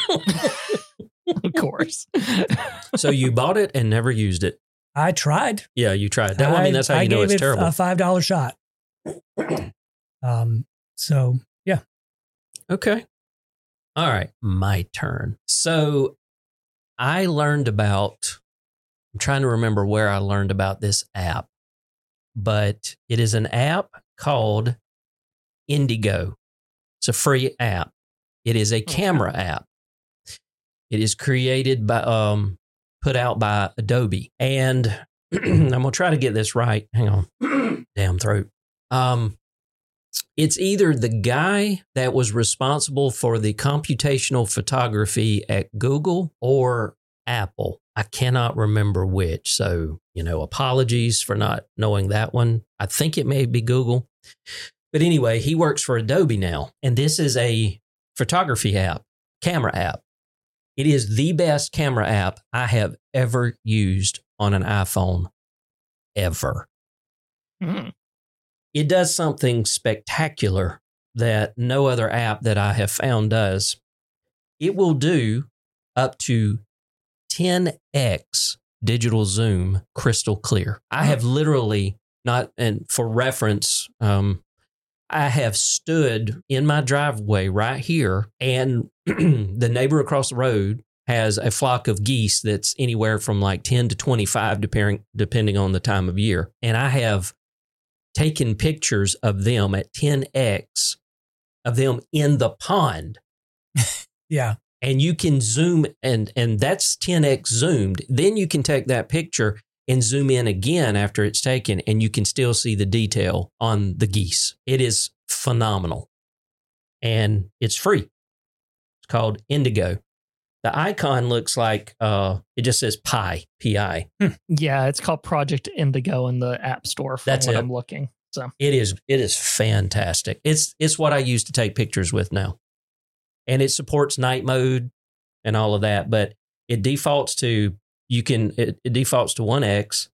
Of course. So you bought it and never used it. I tried. Yeah, you tried. That, I mean, that's how I you know gave it's it terrible. a five dollar shot. um. So yeah, Okay. All right. My turn. So I learned about, I'm trying to remember where I learned about this app, but it is an app called Indigo. It's a free app. It is a camera app. It is created by, um, put out by Adobe. And I'm going to try to get this right. Hang on. Damn throat. Um, It's either the guy that was responsible for the computational photography at Google or Apple. I cannot remember which. So, you know, apologies for not knowing that one. I think it may be Google. But anyway, he works for Adobe now. And this is a photography app, camera app. It is the best camera app I have ever used on an iPhone, ever. Hmm. It does something spectacular that no other app that I have found does. It will do up to ten x digital zoom crystal clear. I have literally not, and for reference, um, I have stood in my driveway right here, and the neighbor across the road has a flock of geese that's anywhere from like ten to twenty-five, depending, depending on the time of year. And I have taken pictures of them at ten X of them in the pond. Yeah. And you can zoom, and, and that's ten X zoomed. Then you can take that picture and zoom in again after it's taken, and you can still see the detail on the geese. It is phenomenal. And it's free. It's called Indigo. The icon looks like, uh, it just says Pi, P I. Yeah, it's called Project Indigo in the App Store from That's what it. I'm looking. So It is it is fantastic. It's it's what I use to take pictures with now. And it supports night mode and all of that, but it defaults to you can it, it defaults to one X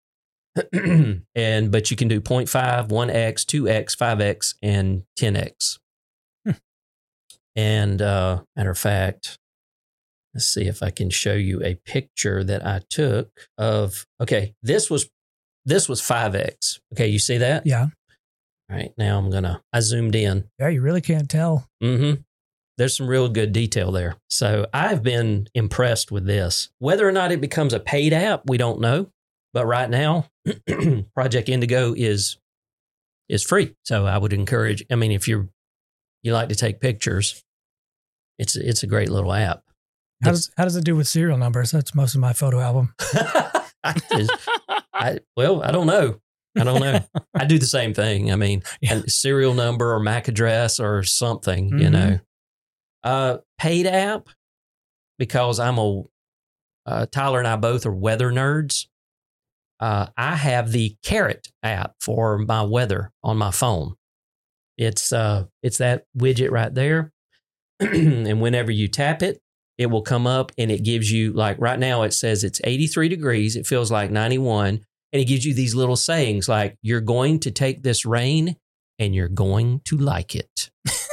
and but you can do zero point five, one X, two X, five X, and ten X. Hmm. And uh, matter of fact, let's see if I can show you a picture that I took of okay, this was this was five X. Okay, you see that? Yeah. All right, now I'm gonna I zoomed in. Yeah, you really can't tell. Mm-hmm. There's some real good detail there. So I've been impressed with this. Whether or not it becomes a paid app, we don't know. But right now, Project Indigo is is free. So I would encourage. I mean, if you you like to take pictures, it's it's a great little app. How does how does it do with serial numbers? That's most of my photo album. I just, I, well, I don't know. I don't know. I do the same thing. I mean, Yeah. a serial number or M A C address or something, you Mhm. know. Uh, paid app, because I'm a, uh, Tyler and I both are weather nerds. Uh, I have the Carrot app for my weather on my phone. It's, uh, it's that widget right there. And whenever you tap it, it will come up and it gives you, like right now, it says it's eighty-three degrees. It feels like ninety-one. And it gives you these little sayings like, you're going to take this rain and you're going to like it.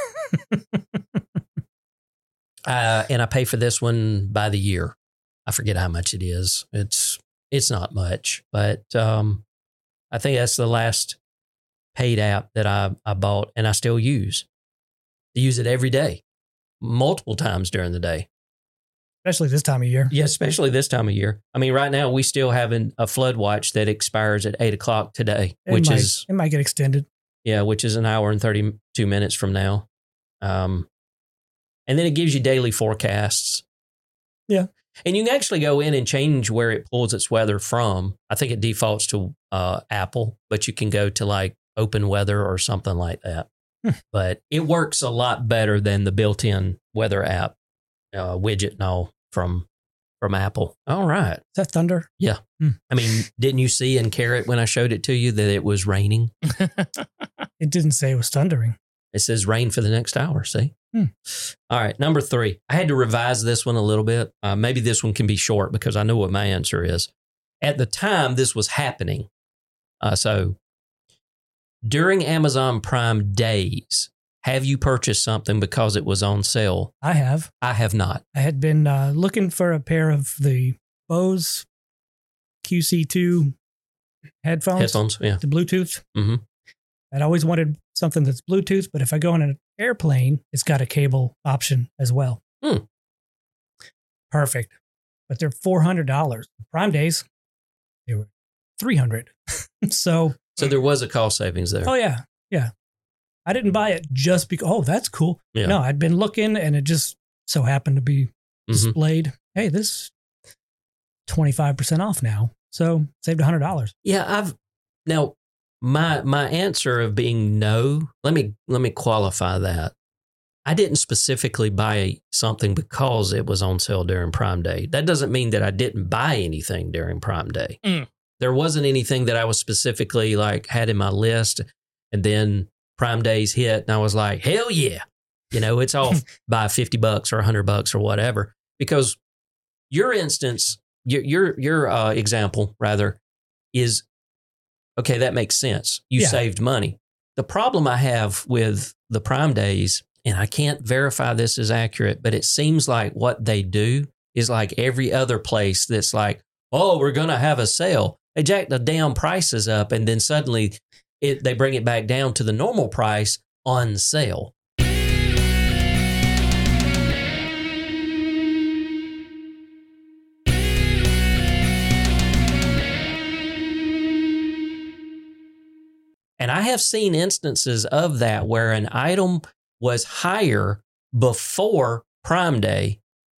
uh, and I pay for this one by the year. I forget how much it is. It's it's not much, but um, I think that's the last paid app that I, I bought and I still use. I use it every day, multiple times during the day. Especially this time of year. Yeah, especially this time of year. I mean, right now we still having a flood watch that expires at eight o'clock today, It which might, is it might get extended. yeah, which is an hour and thirty-two minutes from now. Um, and then it gives you daily forecasts. Yeah. And you can actually go in and change where it pulls its weather from. I think it defaults to uh, Apple, but you can go to like Open Weather or something like that. Hmm. But it works a lot better than the built-in weather app uh, widget and all from from Apple. All right. Is that thunder? Yeah. Hmm. I mean, didn't you see in Carrot when I showed it to you that it was raining? It didn't say it was thundering. It says rain for the next hour. See? Hmm. All right. Number three. I had to revise this one a little bit. Uh, maybe this one can be short because I know what my answer is. At the time this was happening. Uh, so during Amazon Prime days, have you purchased something because it was on sale? I have. I have not. I had been uh, looking for a pair of the Bose Q C two headphones. Headphones. Yeah. The Bluetooth. Mm-hmm. I'd always wanted something that's Bluetooth, but if I go on an airplane, it's got a cable option as well. Hmm. Perfect. But they're four hundred dollars. Prime days, they were three hundred dollars. So, So there was a cost savings there. oh, yeah. Yeah. I didn't buy it just because, oh, that's cool. Yeah. No, I'd been looking and it just so happened to be Mhm. displayed. Hey, this twenty-five percent off now. So saved one hundred dollars. Yeah, I've now my my answer of being no, let me let me qualify that. I didn't specifically buy something because it was on sale during Prime Day. That doesn't mean that I didn't buy anything during Prime Day. Mm. There wasn't anything that I was specifically like had in my list, and then Prime Days hit and I was like, hell yeah. You know, it's off by fifty bucks or one hundred bucks or whatever. Because your instance, your your your uh, example rather is okay. That makes sense. You Yeah. saved money. The problem I have with the Prime Days, and I can't verify this is accurate, but it seems like what they do is like every other place that's like, oh, we're gonna have a sale. They jack the damn prices up, and then suddenly it they bring it back down to the normal price. on sale. And I have seen instances of that where an item was higher before Prime Day.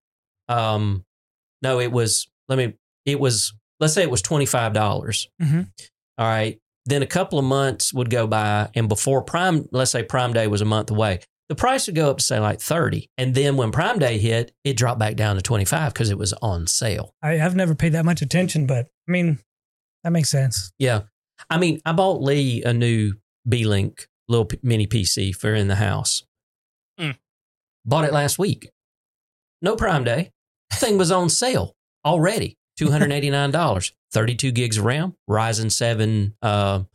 Um, no, it was, let me, it was, let's say it was twenty-five dollars. Mm-hmm. All right. Then a couple of months would go by, and before Prime, let's say Prime Day was a month away, the price would go up to say like thirty. And then when Prime Day hit, it dropped back down to twenty-five because it was on sale. I, I've never paid that much attention, but I mean, that makes sense. Yeah. I mean, I bought Lee a new B-Link little p- mini P C for in the house. Mm. Bought it last week. No Prime Day. Thing was on sale already. two hundred eighty-nine dollars. thirty-two gigs of RAM, Ryzen seven uh,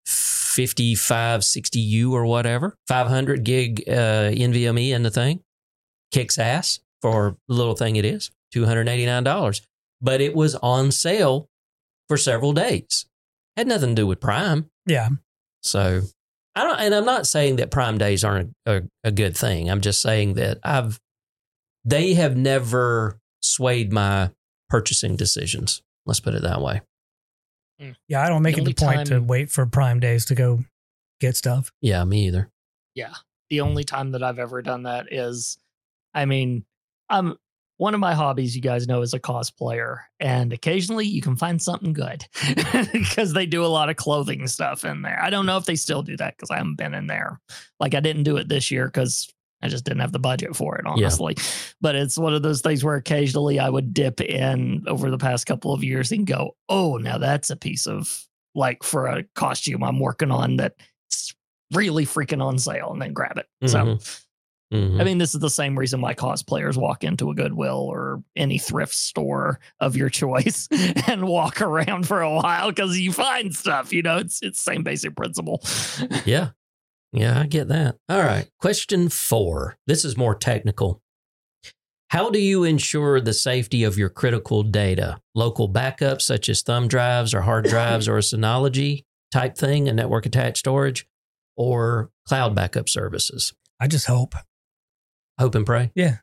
fifty-five sixty U or whatever. five hundred gig uh, NVMe in the thing. Kicks ass for the little thing it is. two hundred eighty-nine dollars. But it was on sale for several days. Had nothing to do with Prime. Yeah. So I don't, and I'm not saying that Prime days aren't a, a good thing. I'm just saying that I've, they have never swayed my purchasing decisions. Let's put it that way. Yeah, I don't make The it only the point to time- wait for Prime days to go get stuff. Yeah, me either. Yeah. The only time that I've ever done that is, I mean, I'm one of my hobbies, you guys know, is a cosplayer. And occasionally you can find something good because they do a lot of clothing stuff in there. I don't know if they still do that because I haven't been in there. Like I didn't do it this year because I just didn't have the budget for it, honestly. Yeah. But it's one of those things where occasionally I would dip in over the past couple of years and go, oh, now that's a piece of, like, for a costume I'm working on that's really freaking on sale, and then grab it. Mm-hmm. So, mm-hmm. I mean, this is the same reason why cosplayers walk into a Goodwill or any thrift store of your choice and walk around for a while because you find stuff, you know, it's it's the same basic principle. Yeah. Yeah, I get that. All right. Question four. This is more technical. How do you ensure the safety of your critical data? Local backups such as thumb drives or hard drives or a Synology type thing, a network attached storage, or cloud backup services? I just hope. Hope and pray? Yeah.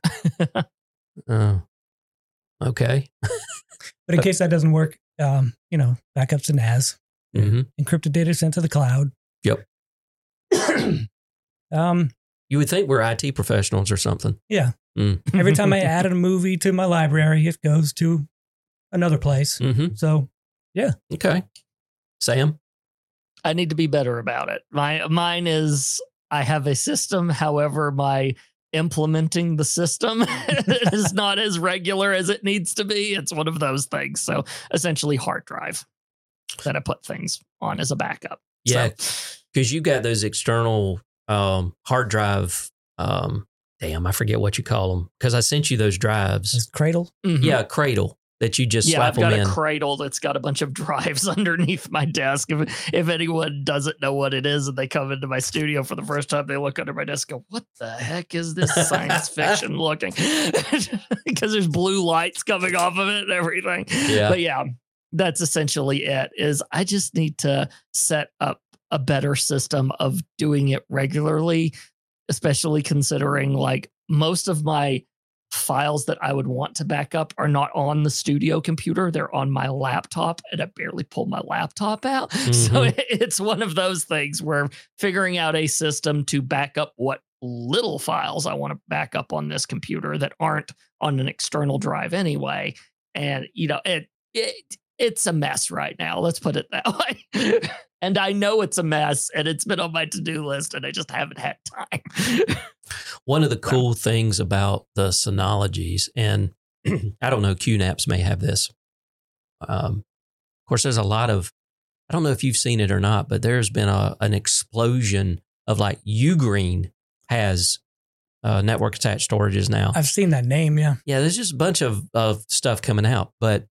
uh, okay. But in case that doesn't work, um, you know, backups to N A S, mm-hmm. encrypted data sent to the cloud. Yep. um, you would think we're I T professionals or something. Yeah. Mm. Every time I add a movie to my library, it goes to another place. Mm-hmm. So, yeah. Okay. Sam? I need to be better about it. My Mine is, I have a system. However, my implementing the system is not as regular as it needs to be. It's one of those things. So essentially hard drive that I put things on as a backup. Yeah. So, because you got those external um, hard drive, um, damn, I forget what you call them. Because I sent you those drives. It's Cradle? Mm-hmm. Yeah, Cradle that you just yeah, slap I've got them a in. Cradle that's got a bunch of drives underneath my desk. If, if anyone doesn't know what it is and they come into my studio for the first time, they look under my desk and go, what the heck is this science fiction looking? Because there's blue lights coming off of it and everything. Yeah. But yeah, that's essentially it. Is I just need to set up a better system of doing it regularly, especially considering like most of my files that I would want to back up are not on the studio computer. They're on my laptop, and I barely pull my laptop out. Mm-hmm. So it, it's one of those things where figuring out a system to back up what little files I want to back up on this computer that aren't on an external drive anyway. And, you know, it, it it's a mess right now. Let's put it that way. And I know it's a mess, and it's been on my to-do list, and I just haven't had time. One of the cool things about the Synologies, and I don't know, Q NAPs may have this. Um, of course, there's a lot of, I don't know if you've seen it or not, but there's been a, an explosion of like Ugreen has uh, network attached storages now. I've seen that name, yeah. Yeah, there's just a bunch of, of stuff coming out. But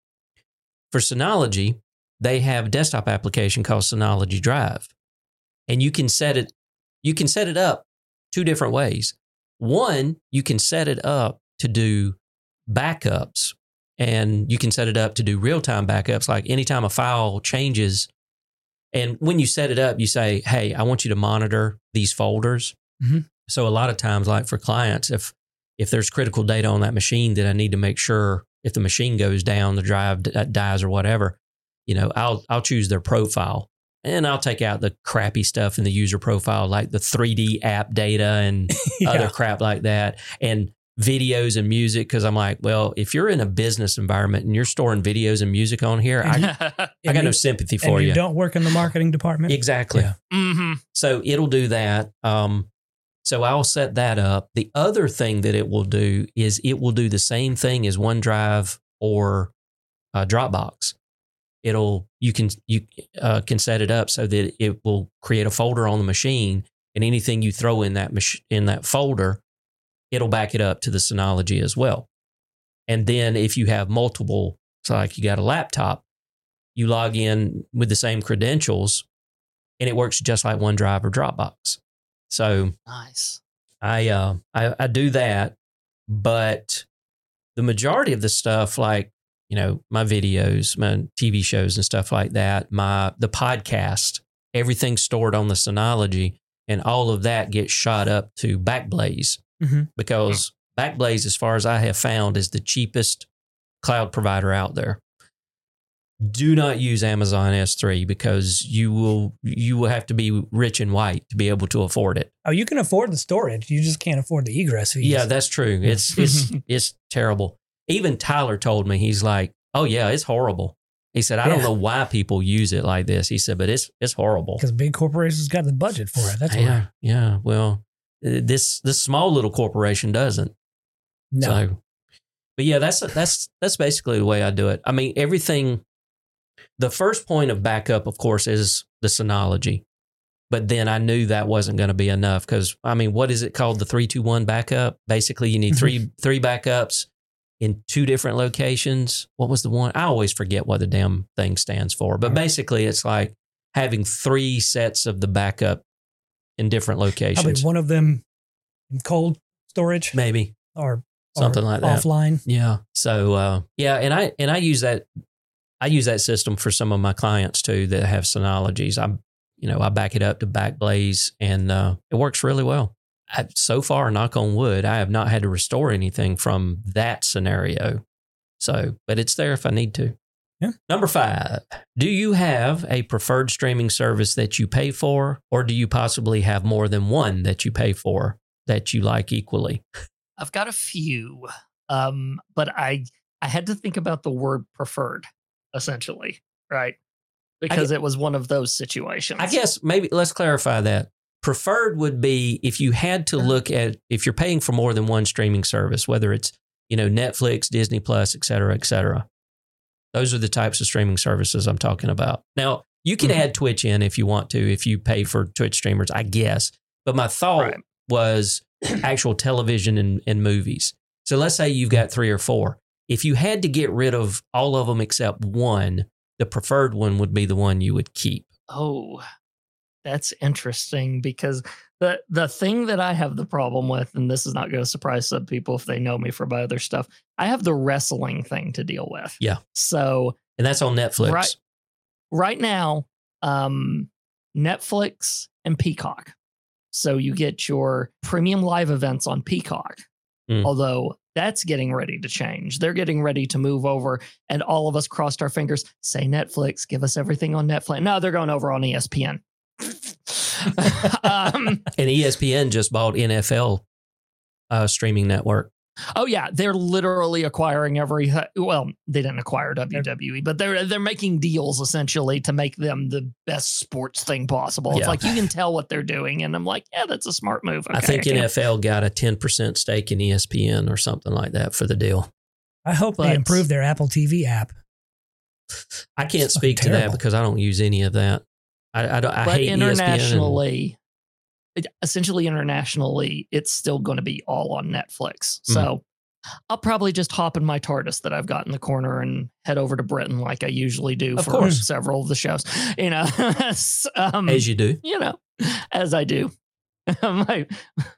for Synology, they have a desktop application called Synology Drive. And you can set it, you can set it up two different ways. One, you can set it up to do backups, and you can set it up to do real-time backups. Like anytime a file changes, and when you set it up, you say, hey, I want you to monitor these folders. Mhm. So a lot of times, like for clients, if if there's critical data on that machine that I need to make sure if the machine goes down, the drive d- dies or whatever, you know, I'll I'll choose their profile and I'll take out the crappy stuff in the user profile, like the three D app data and Yeah. other crap like that, and videos and music. Because I'm like, well, if you're in a business environment and you're storing videos and music on here, I, I And got no you- sympathy and for you you. don't work in the marketing department. Exactly. Yeah. hmm So it'll do that. Um, so I'll set that up. The other thing that it will do is it will do the same thing as OneDrive or uh, Dropbox. It'll you can you uh, can set it up so that it will create a folder on the machine, and anything you throw in that mach- in that folder, it'll back it up to the Synology as well. And then if you have multiple, so like you got a laptop, you log in with the same credentials, and it works just like OneDrive or Dropbox. So Nice. I, uh, I I do that, but the majority of the stuff, like you know, my videos, my T V shows, and stuff like that, my the podcast, everything's stored on the Synology, and all of that gets shot up to Backblaze Mhm. because Backblaze, as far as I have found, is the cheapest cloud provider out there. Do not use Amazon S three because you will you will have to be rich and white to be able to afford it. Oh, you can afford the storage. You just can't afford the egress fees. Yeah, that's true. It's it's it's terrible. Even Tyler told me, he's like, "Oh yeah, it's horrible." He said, "I don't Yeah. know why people use it like this." He said, "But it's it's horrible." because big corporations got the budget for it. That's why. Yeah, yeah. Well, uh, this this small little corporation doesn't. No. So, but yeah, that's that's that's basically the way I do it. I mean, everything. The first point of backup, of course, is the Synology. But then I knew that wasn't going to be enough because, I mean, what is it called? The three two one backup? Basically, you need three three backups in two different locations. What was the one? I always forget what the damn thing stands for. But basically, it's like having three sets of the backup in different Probably locations. one of them in cold storage Maybe. or, or Something like that. offline. Yeah. So, uh, yeah. And I, and I use that, I use that system for some of my clients too that have Synologies. I'm, you know, I back it up to Backblaze and uh, it works really well. I, so far, knock on wood, I have not had to restore anything from that scenario. So, but it's there if I need to. Yeah. Number five, do you have a preferred streaming service that you pay for, or do you possibly have more than one that you pay for that you like equally? I've got a few, um, but I I had to think about the word preferred, essentially, right? Because it was one of those situations. I guess maybe let's clarify that. Preferred would be if you had to look at, if you're paying for more than one streaming service, whether it's, you know, Netflix, Disney Plus, et cetera, et cetera. Those are the types of streaming services I'm talking about. Now, you can Mhm. add Twitch in if you want to, if you pay for Twitch streamers, I guess. But my thought Right. was actual television and, and movies. So let's say you've got three or four. If you had to get rid of all of them except one, the preferred one would be the one you would keep. Oh, that's interesting because the the thing that I have the problem with, and this is not going to surprise some people if they know me from my other stuff, I have the wrestling thing to deal with. Yeah. So And that's on Netflix. Right. right now, um, Netflix and Peacock. So you get your premium live events on Peacock. Mm. Although that's getting ready to change. They're getting ready to move over, and all of us crossed our fingers. Say Netflix, give us everything on Netflix. No, they're going over on E S P N. um, And E S P N just bought N F L uh, streaming network. oh yeah, they're literally acquiring every. Well, they didn't acquire W W E, but they're they're making deals essentially to make them the best sports thing possible. It's Yeah. like you can tell what they're doing, and I'm like, yeah, that's a smart move. I Okay, think can't- N F L got a ten percent stake in E S P N or something like that for the deal. I hope they But- improve their Apple T V app. I can't It's speak to that terrible. because I don't use any of that. I, I, don't, I but hate E S P N. and- internationally, it- essentially internationally, it's still going to be all on Netflix. Hmm. So I'll probably just hop in my TARDIS that I've got in the corner and head over to Britain like I usually do Of for course. several of the shows. You know, um, as you do. you know, as I do. my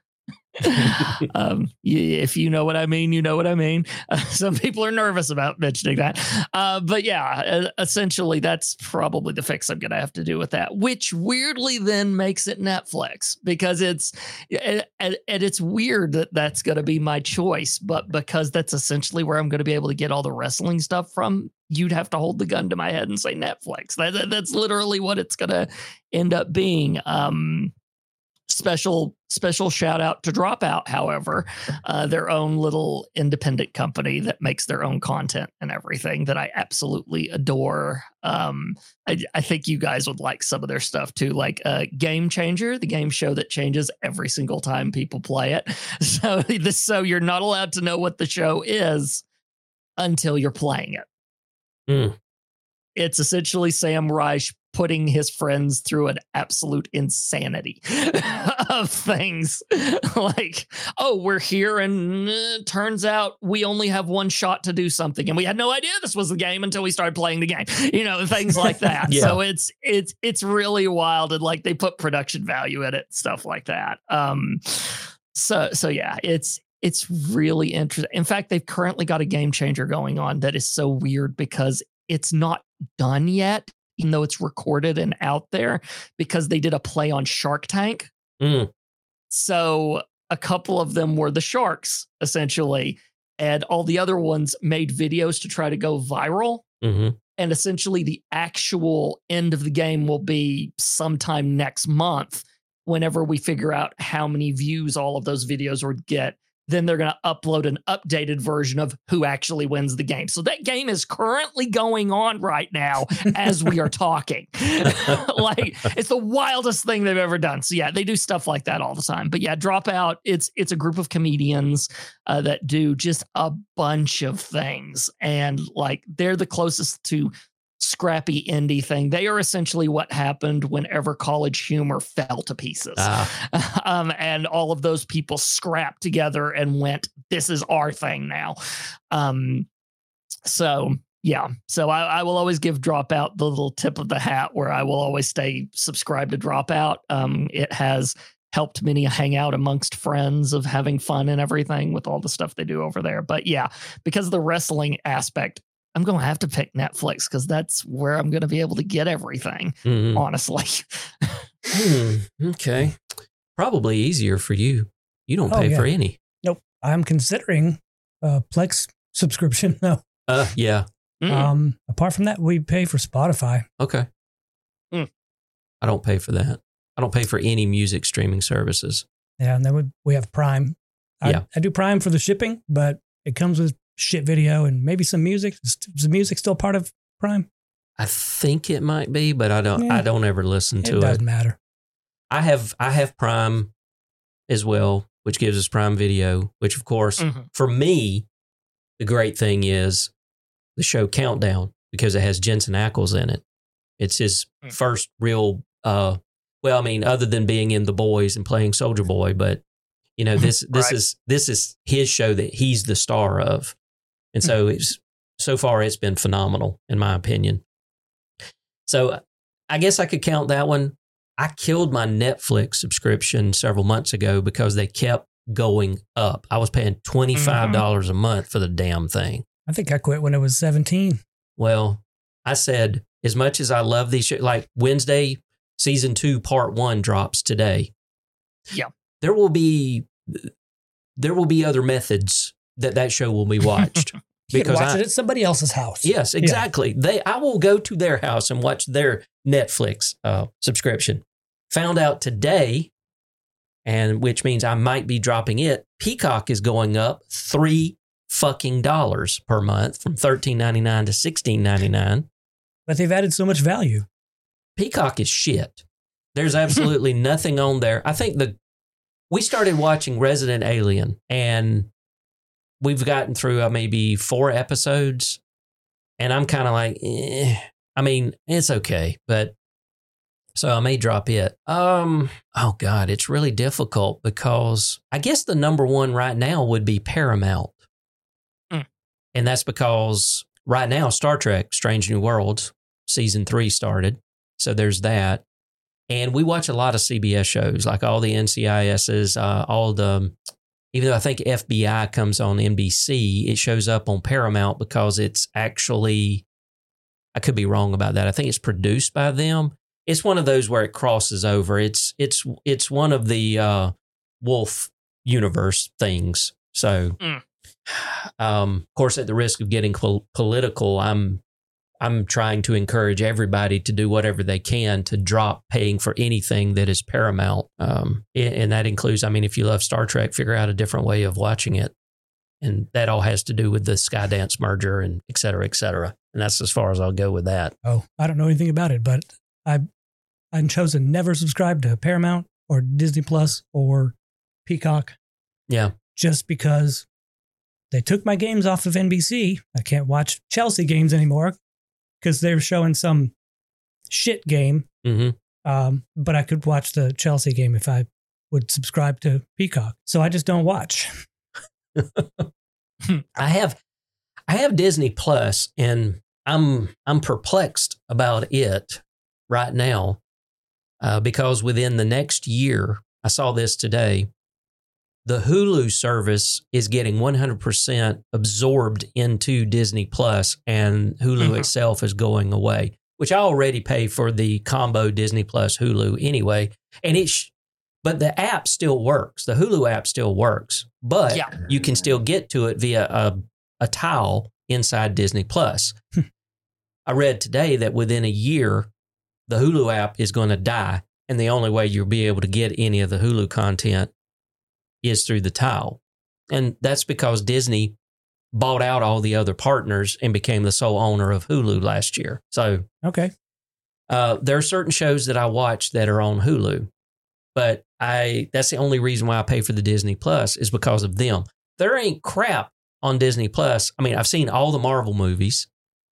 um, if you know what I mean, you know what I mean. Uh, some people are nervous about mentioning that. Uh, but yeah, essentially, that's probably the fix I'm going to have to do with that, which weirdly then makes it Netflix because it's, and, and it's weird that that's going to be my choice. But because that's essentially where I'm going to be able to get all the wrestling stuff from, you'd have to hold the gun to my head and say Netflix. That, that, that's literally what it's going to end up being. Um, Special special shout out to Dropout, however, uh, their own little independent company that makes their own content and everything that I absolutely adore. Um, I, I think you guys would like some of their stuff too, like uh, Game Changer, the game show that changes every single time people play it. So this, so you're not allowed to know what the show is until you're playing it. Mm. It's essentially Sam Reich putting his friends through an absolute insanity of things. Like, oh, we're here and uh, turns out we only have one shot to do something. And we had no idea this was the game until we started playing the game, you know, things like that. Yeah. So it's, it's, it's really wild. And like they put production value in it, stuff like that. Um, so, so yeah, it's, it's really interesting. In fact, they've currently got a Game Changer going on that is so weird because it's not done yet, even though it's recorded and out there, because they did a play on Shark Tank. Mm. So a couple of them were the sharks, essentially, and all the other ones made videos to try to go viral. Mm-hmm. And essentially the actual end of the game will be sometime next month, whenever we figure out how many views all of those videos would get. Then they're going to upload an updated version of who actually wins the game. So that game is currently going on right now as we are talking. Like, it's the wildest thing they've ever done. So yeah, they do stuff like that all the time. But yeah, Dropout, it's it's a group of comedians uh, that do just a bunch of things. And like, they're the closest to scrappy indie thing. They are essentially what happened whenever College Humor fell to pieces. Ah. Um, and all of those people scrapped together and went, this is our thing now. Um, so yeah, so I, I will always give Dropout the little tip of the hat where I will always stay subscribed to Dropout. Um, it has helped many hang out amongst friends of having fun and everything with all the stuff they do over there. But yeah, because of the wrestling aspect, I'm going to have to pick Netflix because that's where I'm going to be able to get everything, mm-hmm. honestly. hmm, okay. Probably easier for you. You don't pay oh, yeah. for any. Nope. I'm considering a Plex subscription. No. Uh, yeah. Mm. Um, apart from that, we pay for Spotify. Okay. Mm. I don't pay for that. I don't pay for any music streaming services. Yeah. And then we, we have Prime. I, yeah. I do Prime for the shipping, but it comes with shit video and maybe some music. Is the music still part of Prime? I think it might be, but I don't. Yeah. I don't ever listen to it. It doesn't matter. I have. I have Prime as well, which gives us Prime Video. Which, of course, mm-hmm. for me, the great thing is the show Countdown because it has Jensen Ackles in it. It's his mm-hmm. first real. Uh, well, I mean, other than being in The Boys and playing Soldier Boy, but you know, this this right. is this is his show that he's the star of. And so it's so far it's been phenomenal, in my opinion. So I guess I could count that one. I killed my Netflix subscription several months ago because they kept going up. I was paying twenty-five dollars mm-hmm. a month for the damn thing. I think I quit when it was seventeen. Well, I said, as much as I love these shows, like Wednesday, season two, part one drops today. Yeah. There will be, there will be other methods that that show will be watched. Because watch I, it at somebody else's house. Yes, exactly. Yeah. They, I will go to their house and watch their Netflix uh, subscription. Found out today, and which means I might be dropping it. Peacock is going up three fucking dollars per month from thirteen ninety-nine to sixteen ninety-nine. But they've added so much value. Peacock is shit. There's absolutely nothing on there. I think the we started watching Resident Alien, and we've gotten through uh, maybe four episodes, and I'm kind of like, eh. I mean, it's okay, but so I may drop it. Um, oh God, it's really difficult because I guess the number one right now would be Paramount. Mm. And that's because right now, Star Trek, Strange New Worlds, season three started. So there's that. And we watch a lot of C B S shows, like all the N C I S's, uh, all the, even though I think F B I comes on N B C, it shows up on Paramount because it's actually, I could be wrong about that. I think it's produced by them. It's one of those where it crosses over. It's it's it's one of the uh, Wolf universe things. So, mm. um, of course, at the risk of getting pol- political, I'm I'm trying to encourage everybody to do whatever they can to drop paying for anything that is Paramount. Um, and that includes, I mean, if you love Star Trek, figure out a different way of watching it. And that all has to do with the Skydance merger and et cetera, et cetera. And that's as far as I'll go with that. Oh, I don't know anything about it, but I've, I've chosen never subscribe to Paramount or Disney Plus or Peacock. Yeah. Just because they took my games off of N B C. I can't watch Chelsea games anymore because they were showing some shit game. Mm-hmm. Um, but I could watch the Chelsea game if I would subscribe to Peacock. So I just don't watch. I have I have Disney Plus, and I'm I'm perplexed about it right now uh, because within the next year, I saw this today, the Hulu service is getting one hundred percent absorbed into Disney Plus, and Hulu mm-hmm. itself is going away, which I already pay for the combo Disney Plus Hulu anyway. And it, sh- but the app still works. The Hulu app still works, but yeah. you can still get to it via a, a tile inside Disney Plus. I read today that within a year, the Hulu app is going to die, and the only way you'll be able to get any of the Hulu content is through the tile. And that's because Disney bought out all the other partners and became the sole owner of Hulu last year. So, okay. Uh, there are certain shows that I watch that are on Hulu, but I that's the only reason why I pay for the Disney Plus is because of them. There ain't crap on Disney Plus. I mean, I've seen all the Marvel movies,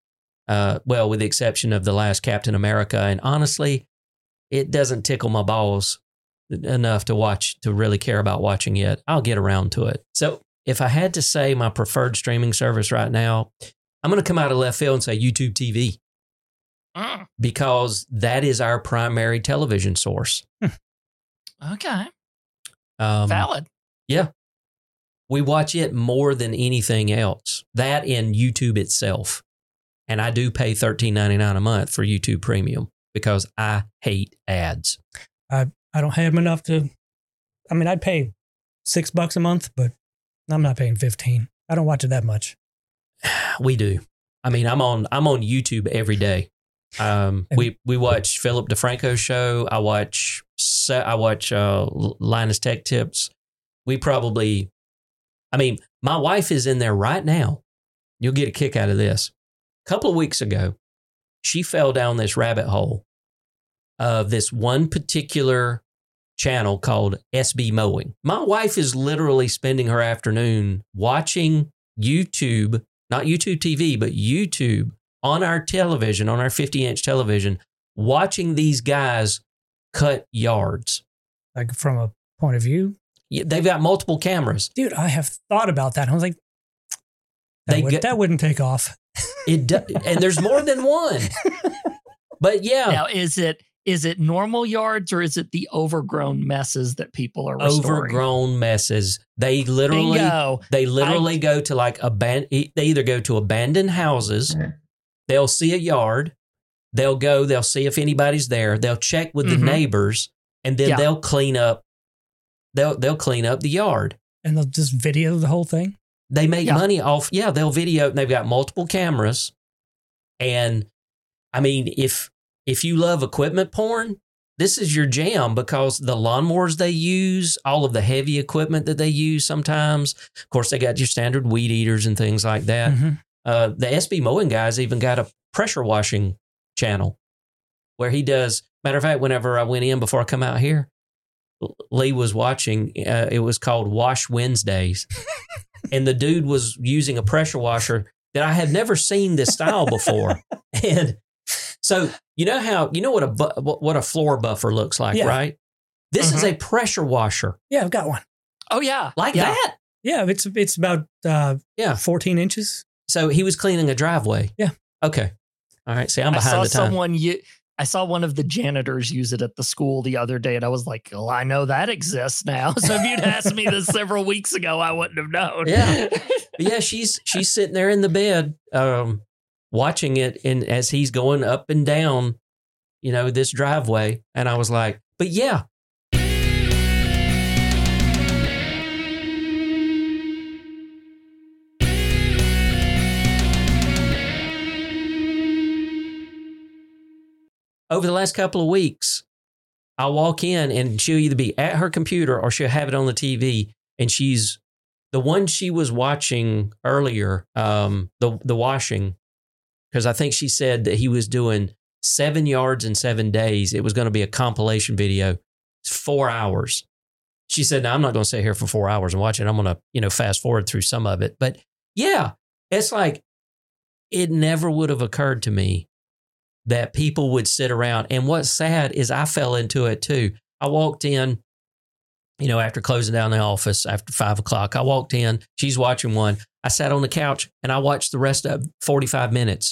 uh, well, with the exception of the last Captain America. And honestly, it doesn't tickle my balls enough to watch, to really care about watching it. I'll get around to it. So if I had to say my preferred streaming service right now, I'm going to come out of left field and say YouTube T V mm. because that is our primary television source. Okay. Um, Valid. Yeah. We watch it more than anything else. That and YouTube itself. And I do pay thirteen ninety-nine a month for YouTube Premium because I hate ads. I I don't have enough to, I mean, I'd pay six bucks a month, but I'm not paying fifteen. I don't watch it that much. We do. I mean, I'm on I'm on YouTube every day. Um, we we watch Philip DeFranco's show. I watch I watch uh, Linus Tech Tips. We probably, I mean, my wife is in there right now. You'll get a kick out of this. A couple of weeks ago, she fell down this rabbit hole of this one particular channel called S B Mowing. My wife is literally spending her afternoon watching YouTube, not YouTube T V, but YouTube on our television, on our fifty inch television, watching these guys cut yards. Like from a point of view? Yeah, they've got multiple cameras. Dude, I have thought about that. I was like, that, they would, get, that wouldn't take off. It do, and there's more than one. But yeah. Now, is it is it normal yards or is it the overgrown messes that people are restoring? Overgrown messes. They literally Bingo. they literally I, go to like aban- they either go to abandoned houses. They'll see a yard. They'll go, they'll see if anybody's there. They'll check with mm-hmm. the neighbors, and then yeah. they'll clean up they'll they'll clean up the yard. And they'll just video the whole thing? They make yeah. money off, yeah, they'll video, and they've got multiple cameras. And I mean, if if you love equipment porn, this is your jam because the lawnmowers they use, all of the heavy equipment that they use sometimes, of course, they got your standard weed eaters and things like that. Mm-hmm. Uh, the S B Mowing guys even got a pressure washing channel where he does, matter of fact, whenever I went in before I come out here, Lee was watching, uh, it was called Wash Wednesdays. And the dude was using a pressure washer that I had never seen this style before. And so, you know how, you know what a, bu- what a floor buffer looks like, yeah. right? This mm-hmm. is a pressure washer. Yeah, I've got one. Oh, yeah. Like yeah. that? Yeah, it's it's about uh, yeah fourteen inches. So he was cleaning a driveway. Yeah. Okay. All right. See, I'm behind I saw the time. Someone u- I saw one of the janitors use it at the school the other day, and I was like, well, I know that exists now. So if you'd asked me this several weeks ago, I wouldn't have known. Yeah. But yeah, she's she's sitting there in the bed, um, watching it, and as he's going up and down, you know, this driveway. And I was like, but yeah. Over the last couple of weeks, I'll walk in and she'll either be at her computer or she'll have it on the T V. And she's the one she was watching earlier, um, the the washing, because I think she said that he was doing seven yards in seven days. It was going to be a compilation video. It's four hours. She said, "No, I'm not going to sit here for four hours and watch it. I'm going to, you know, fast forward through some of it." But yeah, it's like it never would have occurred to me that people would sit around. And what's sad is I fell into it too. I walked in, you know, after closing down the office after five o'clock, I walked in, she's watching one. I sat on the couch and I watched the rest of forty-five minutes.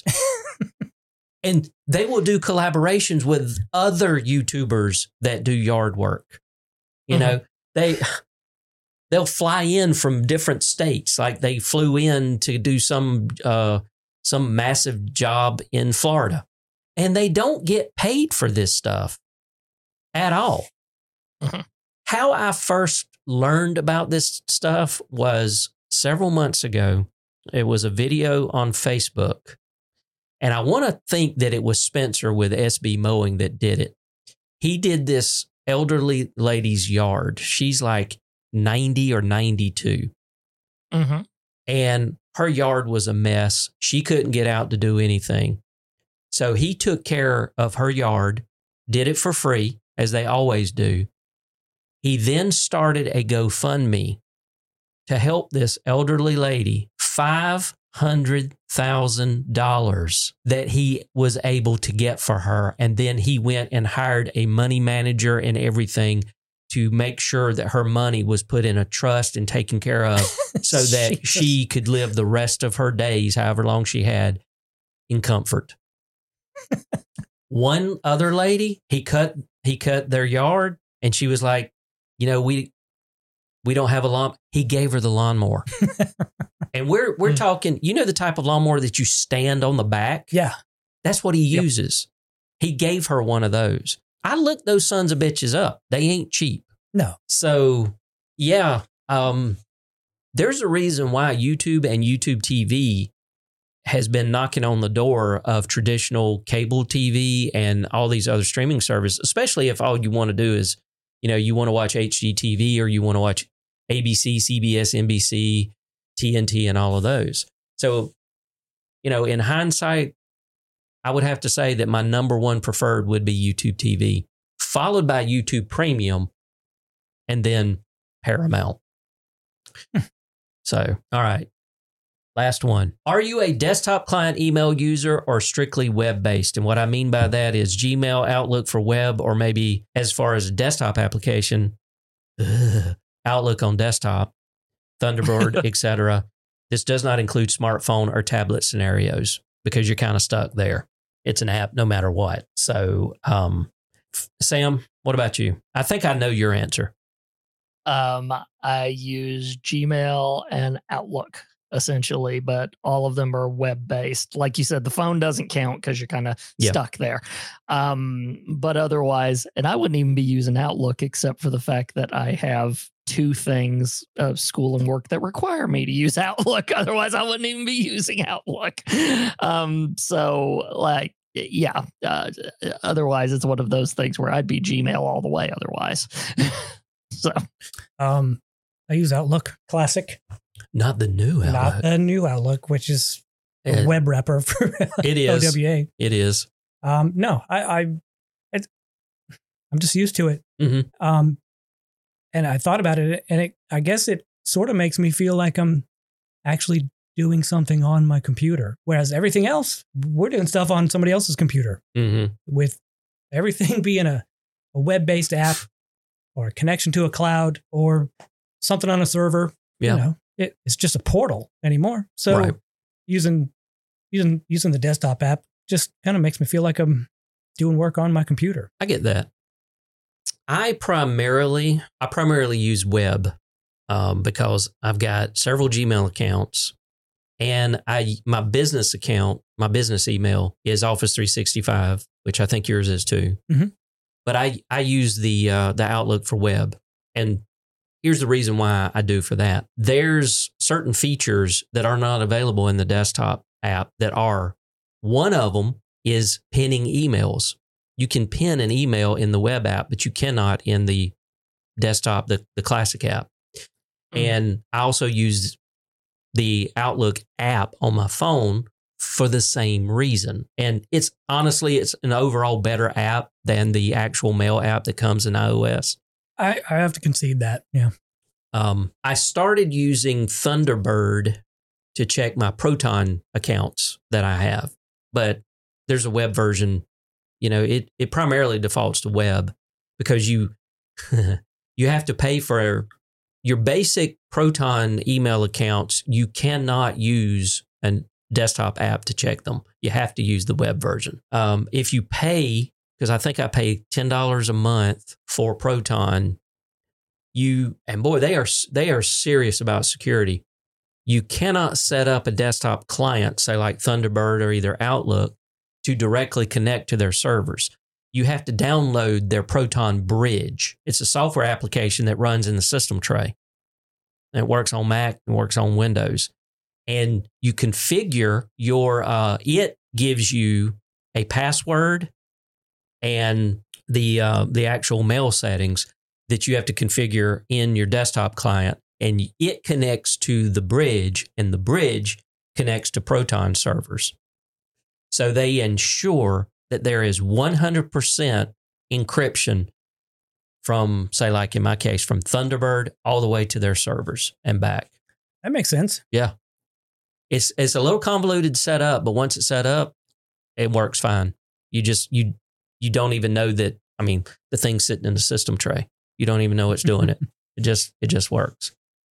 And they will do collaborations with other YouTubers that do yard work. You mm-hmm. know, they, they'll fly in from different states. Like they flew in to do some, uh, some massive job in Florida. And they don't get paid for this stuff at all. Mm-hmm. How I first learned about this stuff was several months ago. It was a video on Facebook. And I want to think that it was Spencer with S B Mowing that did it. He did this elderly lady's yard. She's like ninety or ninety-two. Mm-hmm. And her yard was a mess. She couldn't get out to do anything. So he took care of her yard, did it for free, as they always do. He then started a GoFundMe to help this elderly lady, five hundred thousand dollars that he was able to get for her. And then he went and hired a money manager and everything to make sure that her money was put in a trust and taken care of so that she could live the rest of her days, however long she had, in comfort. One other lady, he cut he cut their yard, and she was like, you know, we we don't have a lawn. He gave her the lawnmower. And we're we're mm. talking, you know, the type of lawnmower that you stand on the back? Yeah. That's what he yep. uses. He gave her one of those. I looked those sons of bitches up. They ain't cheap. No. So, yeah, um, there's a reason why YouTube and YouTube T V has been knocking on the door of traditional cable T V and all these other streaming services, especially if all you want to do is, you know, you want to watch H G T V or you want to watch A B C, C B S, N B C, T N T, and all of those. So, you know, in hindsight, I would have to say that my number one preferred would be YouTube T V, followed by YouTube Premium, and then Paramount. So, all right. Last one. Are you a desktop client email user or strictly web-based? And what I mean by that is Gmail, Outlook for web, or maybe as far as a desktop application, ugh, Outlook on desktop, Thunderbird, et cetera. This does not include smartphone or tablet scenarios because you're kind of stuck there. It's an app no matter what. So, um, Sam, what about you? I think I know your answer. Um, I use Gmail and Outlook, essentially, but all of them are web-based. Like you said, the phone doesn't count because you're kind of yep. stuck there. Um, but otherwise, and I wouldn't even be using Outlook except for the fact that I have two things of school and work that require me to use Outlook. Otherwise, I wouldn't even be using Outlook. Um, so, like, yeah. Uh, otherwise, it's one of those things where I'd be Gmail all the way otherwise. So, um, I use Outlook Classic. Not the new Outlook. Not the new Outlook, which is a it, web wrapper for it is. O W A. It is. Um, no, I, I, it's, I'm just used to it. Mm-hmm. Um, and I thought about it, and it, I guess it sort of makes me feel like I'm actually doing something on my computer, whereas everything else, we're doing stuff on somebody else's computer. Mm-hmm. With everything being a, a web-based app or a connection to a cloud or something on a server. Yeah. You know, it, it's just a portal anymore. So right. using using using the desktop app just kind of makes me feel like I'm doing work on my computer. I get that. I primarily, I primarily use web um, because I've got several Gmail accounts, and I my business account, my business email is Office three sixty-five, which I think yours is too. Mm-hmm. But I I use the uh, the Outlook for web, and here's the reason why I do for that. There's certain features that are not available in the desktop app that are. One of them is pinning emails. You can pin an email in the web app, but you cannot in the desktop, the, the classic app. Mm-hmm. And I also use the Outlook app on my phone for the same reason. And it's honestly, it's an overall better app than the actual mail app that comes in iOS. I, I have to concede that. Yeah. Um, I started using Thunderbird to check my Proton accounts that I have, but there's a web version. You know, it it primarily defaults to web because you you have to pay for your basic Proton email accounts. You cannot use a desktop app to check them. You have to use the web version. Um, if you pay, because I think I pay ten dollars a month for Proton, you and boy, they are they are serious about security. You cannot set up a desktop client, say like Thunderbird or either Outlook, to directly connect to their servers. You have to download their Proton Bridge. It's a software application that runs in the system tray. And it works on Mac and works on Windows. And you configure your, uh, it gives you a password and the uh, the actual mail settings that you have to configure in your desktop client. And it connects to the bridge, and the bridge connects to Proton servers. So they ensure that there is one hundred percent encryption from, say, like in my case, from Thunderbird all the way to their servers and back. That makes sense. Yeah. It's it's a little convoluted setup, but once it's set up, it works fine. You just, you you don't even know that, I mean, the thing's sitting in the system tray. You don't even know it's doing it. It just, it just works.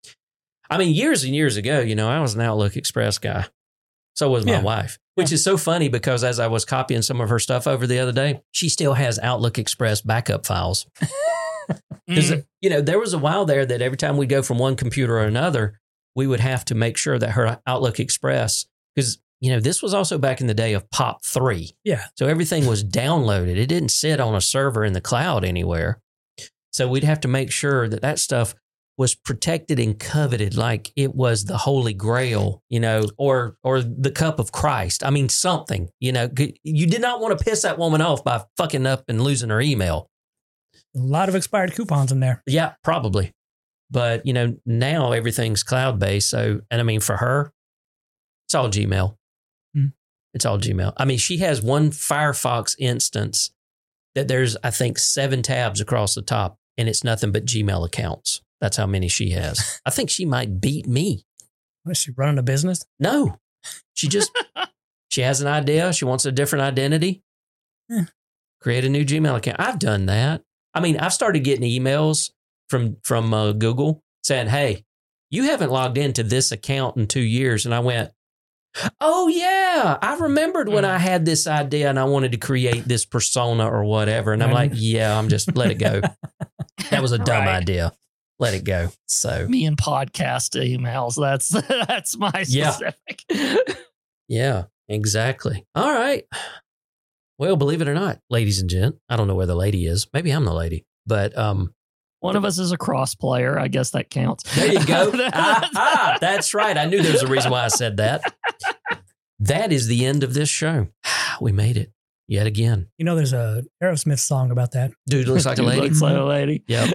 I mean, years and years ago, you know, I was an Outlook Express guy. So was my yeah. wife, which yeah. is so funny because as I was copying some of her stuff over the other day, she still has Outlook Express backup files. Because, mm. you know, there was a while there that every time we go from one computer or another, we would have to make sure that her Outlook Express, because, you know, this was also back in the day of Pop three. Yeah. So everything was downloaded. It didn't sit on a server in the cloud anywhere. So we'd have to make sure that that stuff was protected and coveted like it was the Holy Grail, you know, or or the cup of Christ. I mean, something, you know, you did not want to piss that woman off by fucking up and losing her email. A lot of expired coupons in there. Yeah, probably. But, you know, now everything's cloud-based. So, and I mean, for her, it's all Gmail. Mm. It's all Gmail. I mean, she has one Firefox instance that there's, I think, seven tabs across the top, and it's nothing but Gmail accounts. That's how many she has. I think she might beat me. Is she running a business? No. She just, she has an idea. She wants a different identity. Yeah. Create a new Gmail account. I've done that. I mean, I've started getting emails from, from uh, Google saying, hey, you haven't logged into this account in two years. And I went, oh, yeah, I remembered when I had this idea and I wanted to create this persona or whatever. And I'm like, yeah, I'm just, let it go. That was a dumb right. idea. Let it go. So me and podcast emails. That's that's my specific. Yeah. Yeah, exactly. All right. Well, believe it or not, ladies and gent, I don't know where the lady is. Maybe I'm the lady, but um, one of us is a cross player. I guess that counts. There you go. ah, ah, that's right. I knew there was a reason why I said that. That is the end of this show. We made it yet again. You know, there's a Aerosmith song about that. Dude looks like Dude a lady. Looks like a lady. Yep.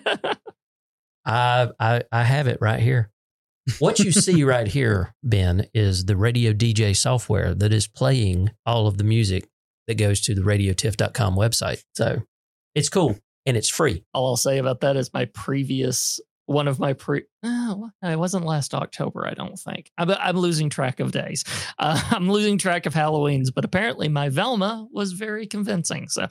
I, I I have it right here. What you see right here, Ben, is the Radio D J software that is playing all of the music that goes to the radio tiff dot com website. So it's cool and it's free. All I'll say about that is my previous, one of my pre, oh, it wasn't last October, I don't think. I'm, I'm losing track of days. Uh, I'm losing track of Halloweens, but apparently my Velma was very convincing. So.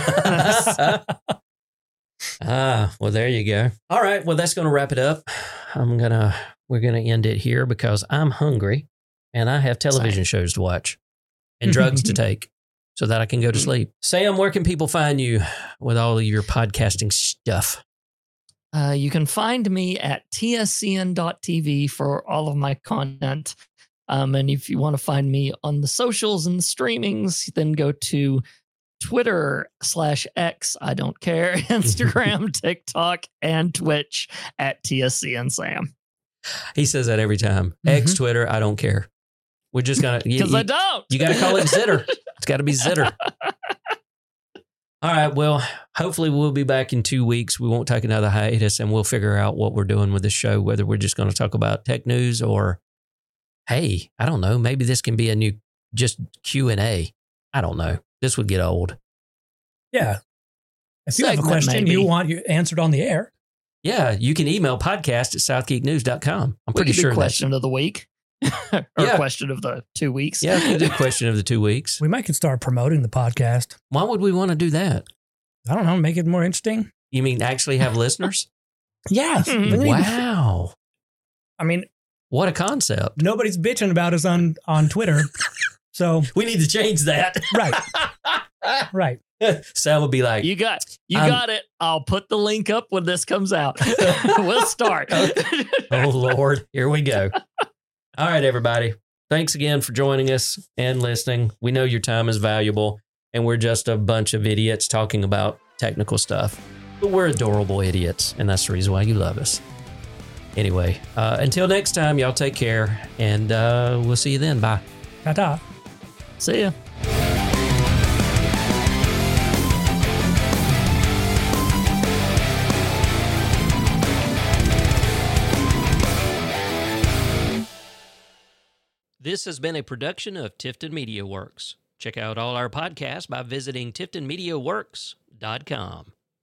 Ah, well, there you go. All right. Well, that's going to wrap it up. I'm going to, we're going to end it here because I'm hungry and I have television Same. shows to watch and drugs to take. so that I can go to sleep. Sam, where can people find you with all of your podcasting stuff? Uh, you can find me at T S C N dot T V for all of my content. Um, and if you want to find me on the socials and the streamings, then go to Twitter slash X, I don't care, Instagram, TikTok, and Twitch at T S C N Sam. He says that every time. Mm-hmm. X, Twitter, I don't care. We're just going to... Because I don't. You got to call it Zitter. It's got to be Zitter. All right. Well, hopefully we'll be back in two weeks. We won't take another hiatus, and we'll figure out what we're doing with this show, whether we're just going to talk about tech news or, hey, I don't know, maybe this can be a new just Q and A. I don't know. This would get old. Yeah. If you Segment, have a question maybe. you want you answered on the air. Yeah. You can email podcast at south geek news dot com. I'm We pretty could do sure question that's... of the week. or Yeah. question of the two weeks. Yeah, we do question of the two weeks. We might could start promoting the podcast. Why would we want to do that? I don't know, make it more interesting. You mean actually have listeners? Yes. Mhm. Wow. I mean, What a concept. nobody's bitching about us on, on Twitter. So, We need to change that. right, right. Sam would be like, You got you I'm- got it. I'll put the link up when this comes out. We'll start. oh, Lord, here we go. All right, everybody. Thanks again for joining us and listening. We know your time is valuable, and we're just a bunch of idiots talking about technical stuff. But we're adorable idiots, and that's the reason why you love us. Anyway, uh, until next time, y'all take care, and uh, we'll see you then. Bye. Ta-ta. See ya. This has been a production of Tifton Media Works. Check out all our podcasts by visiting tifton media works dot com.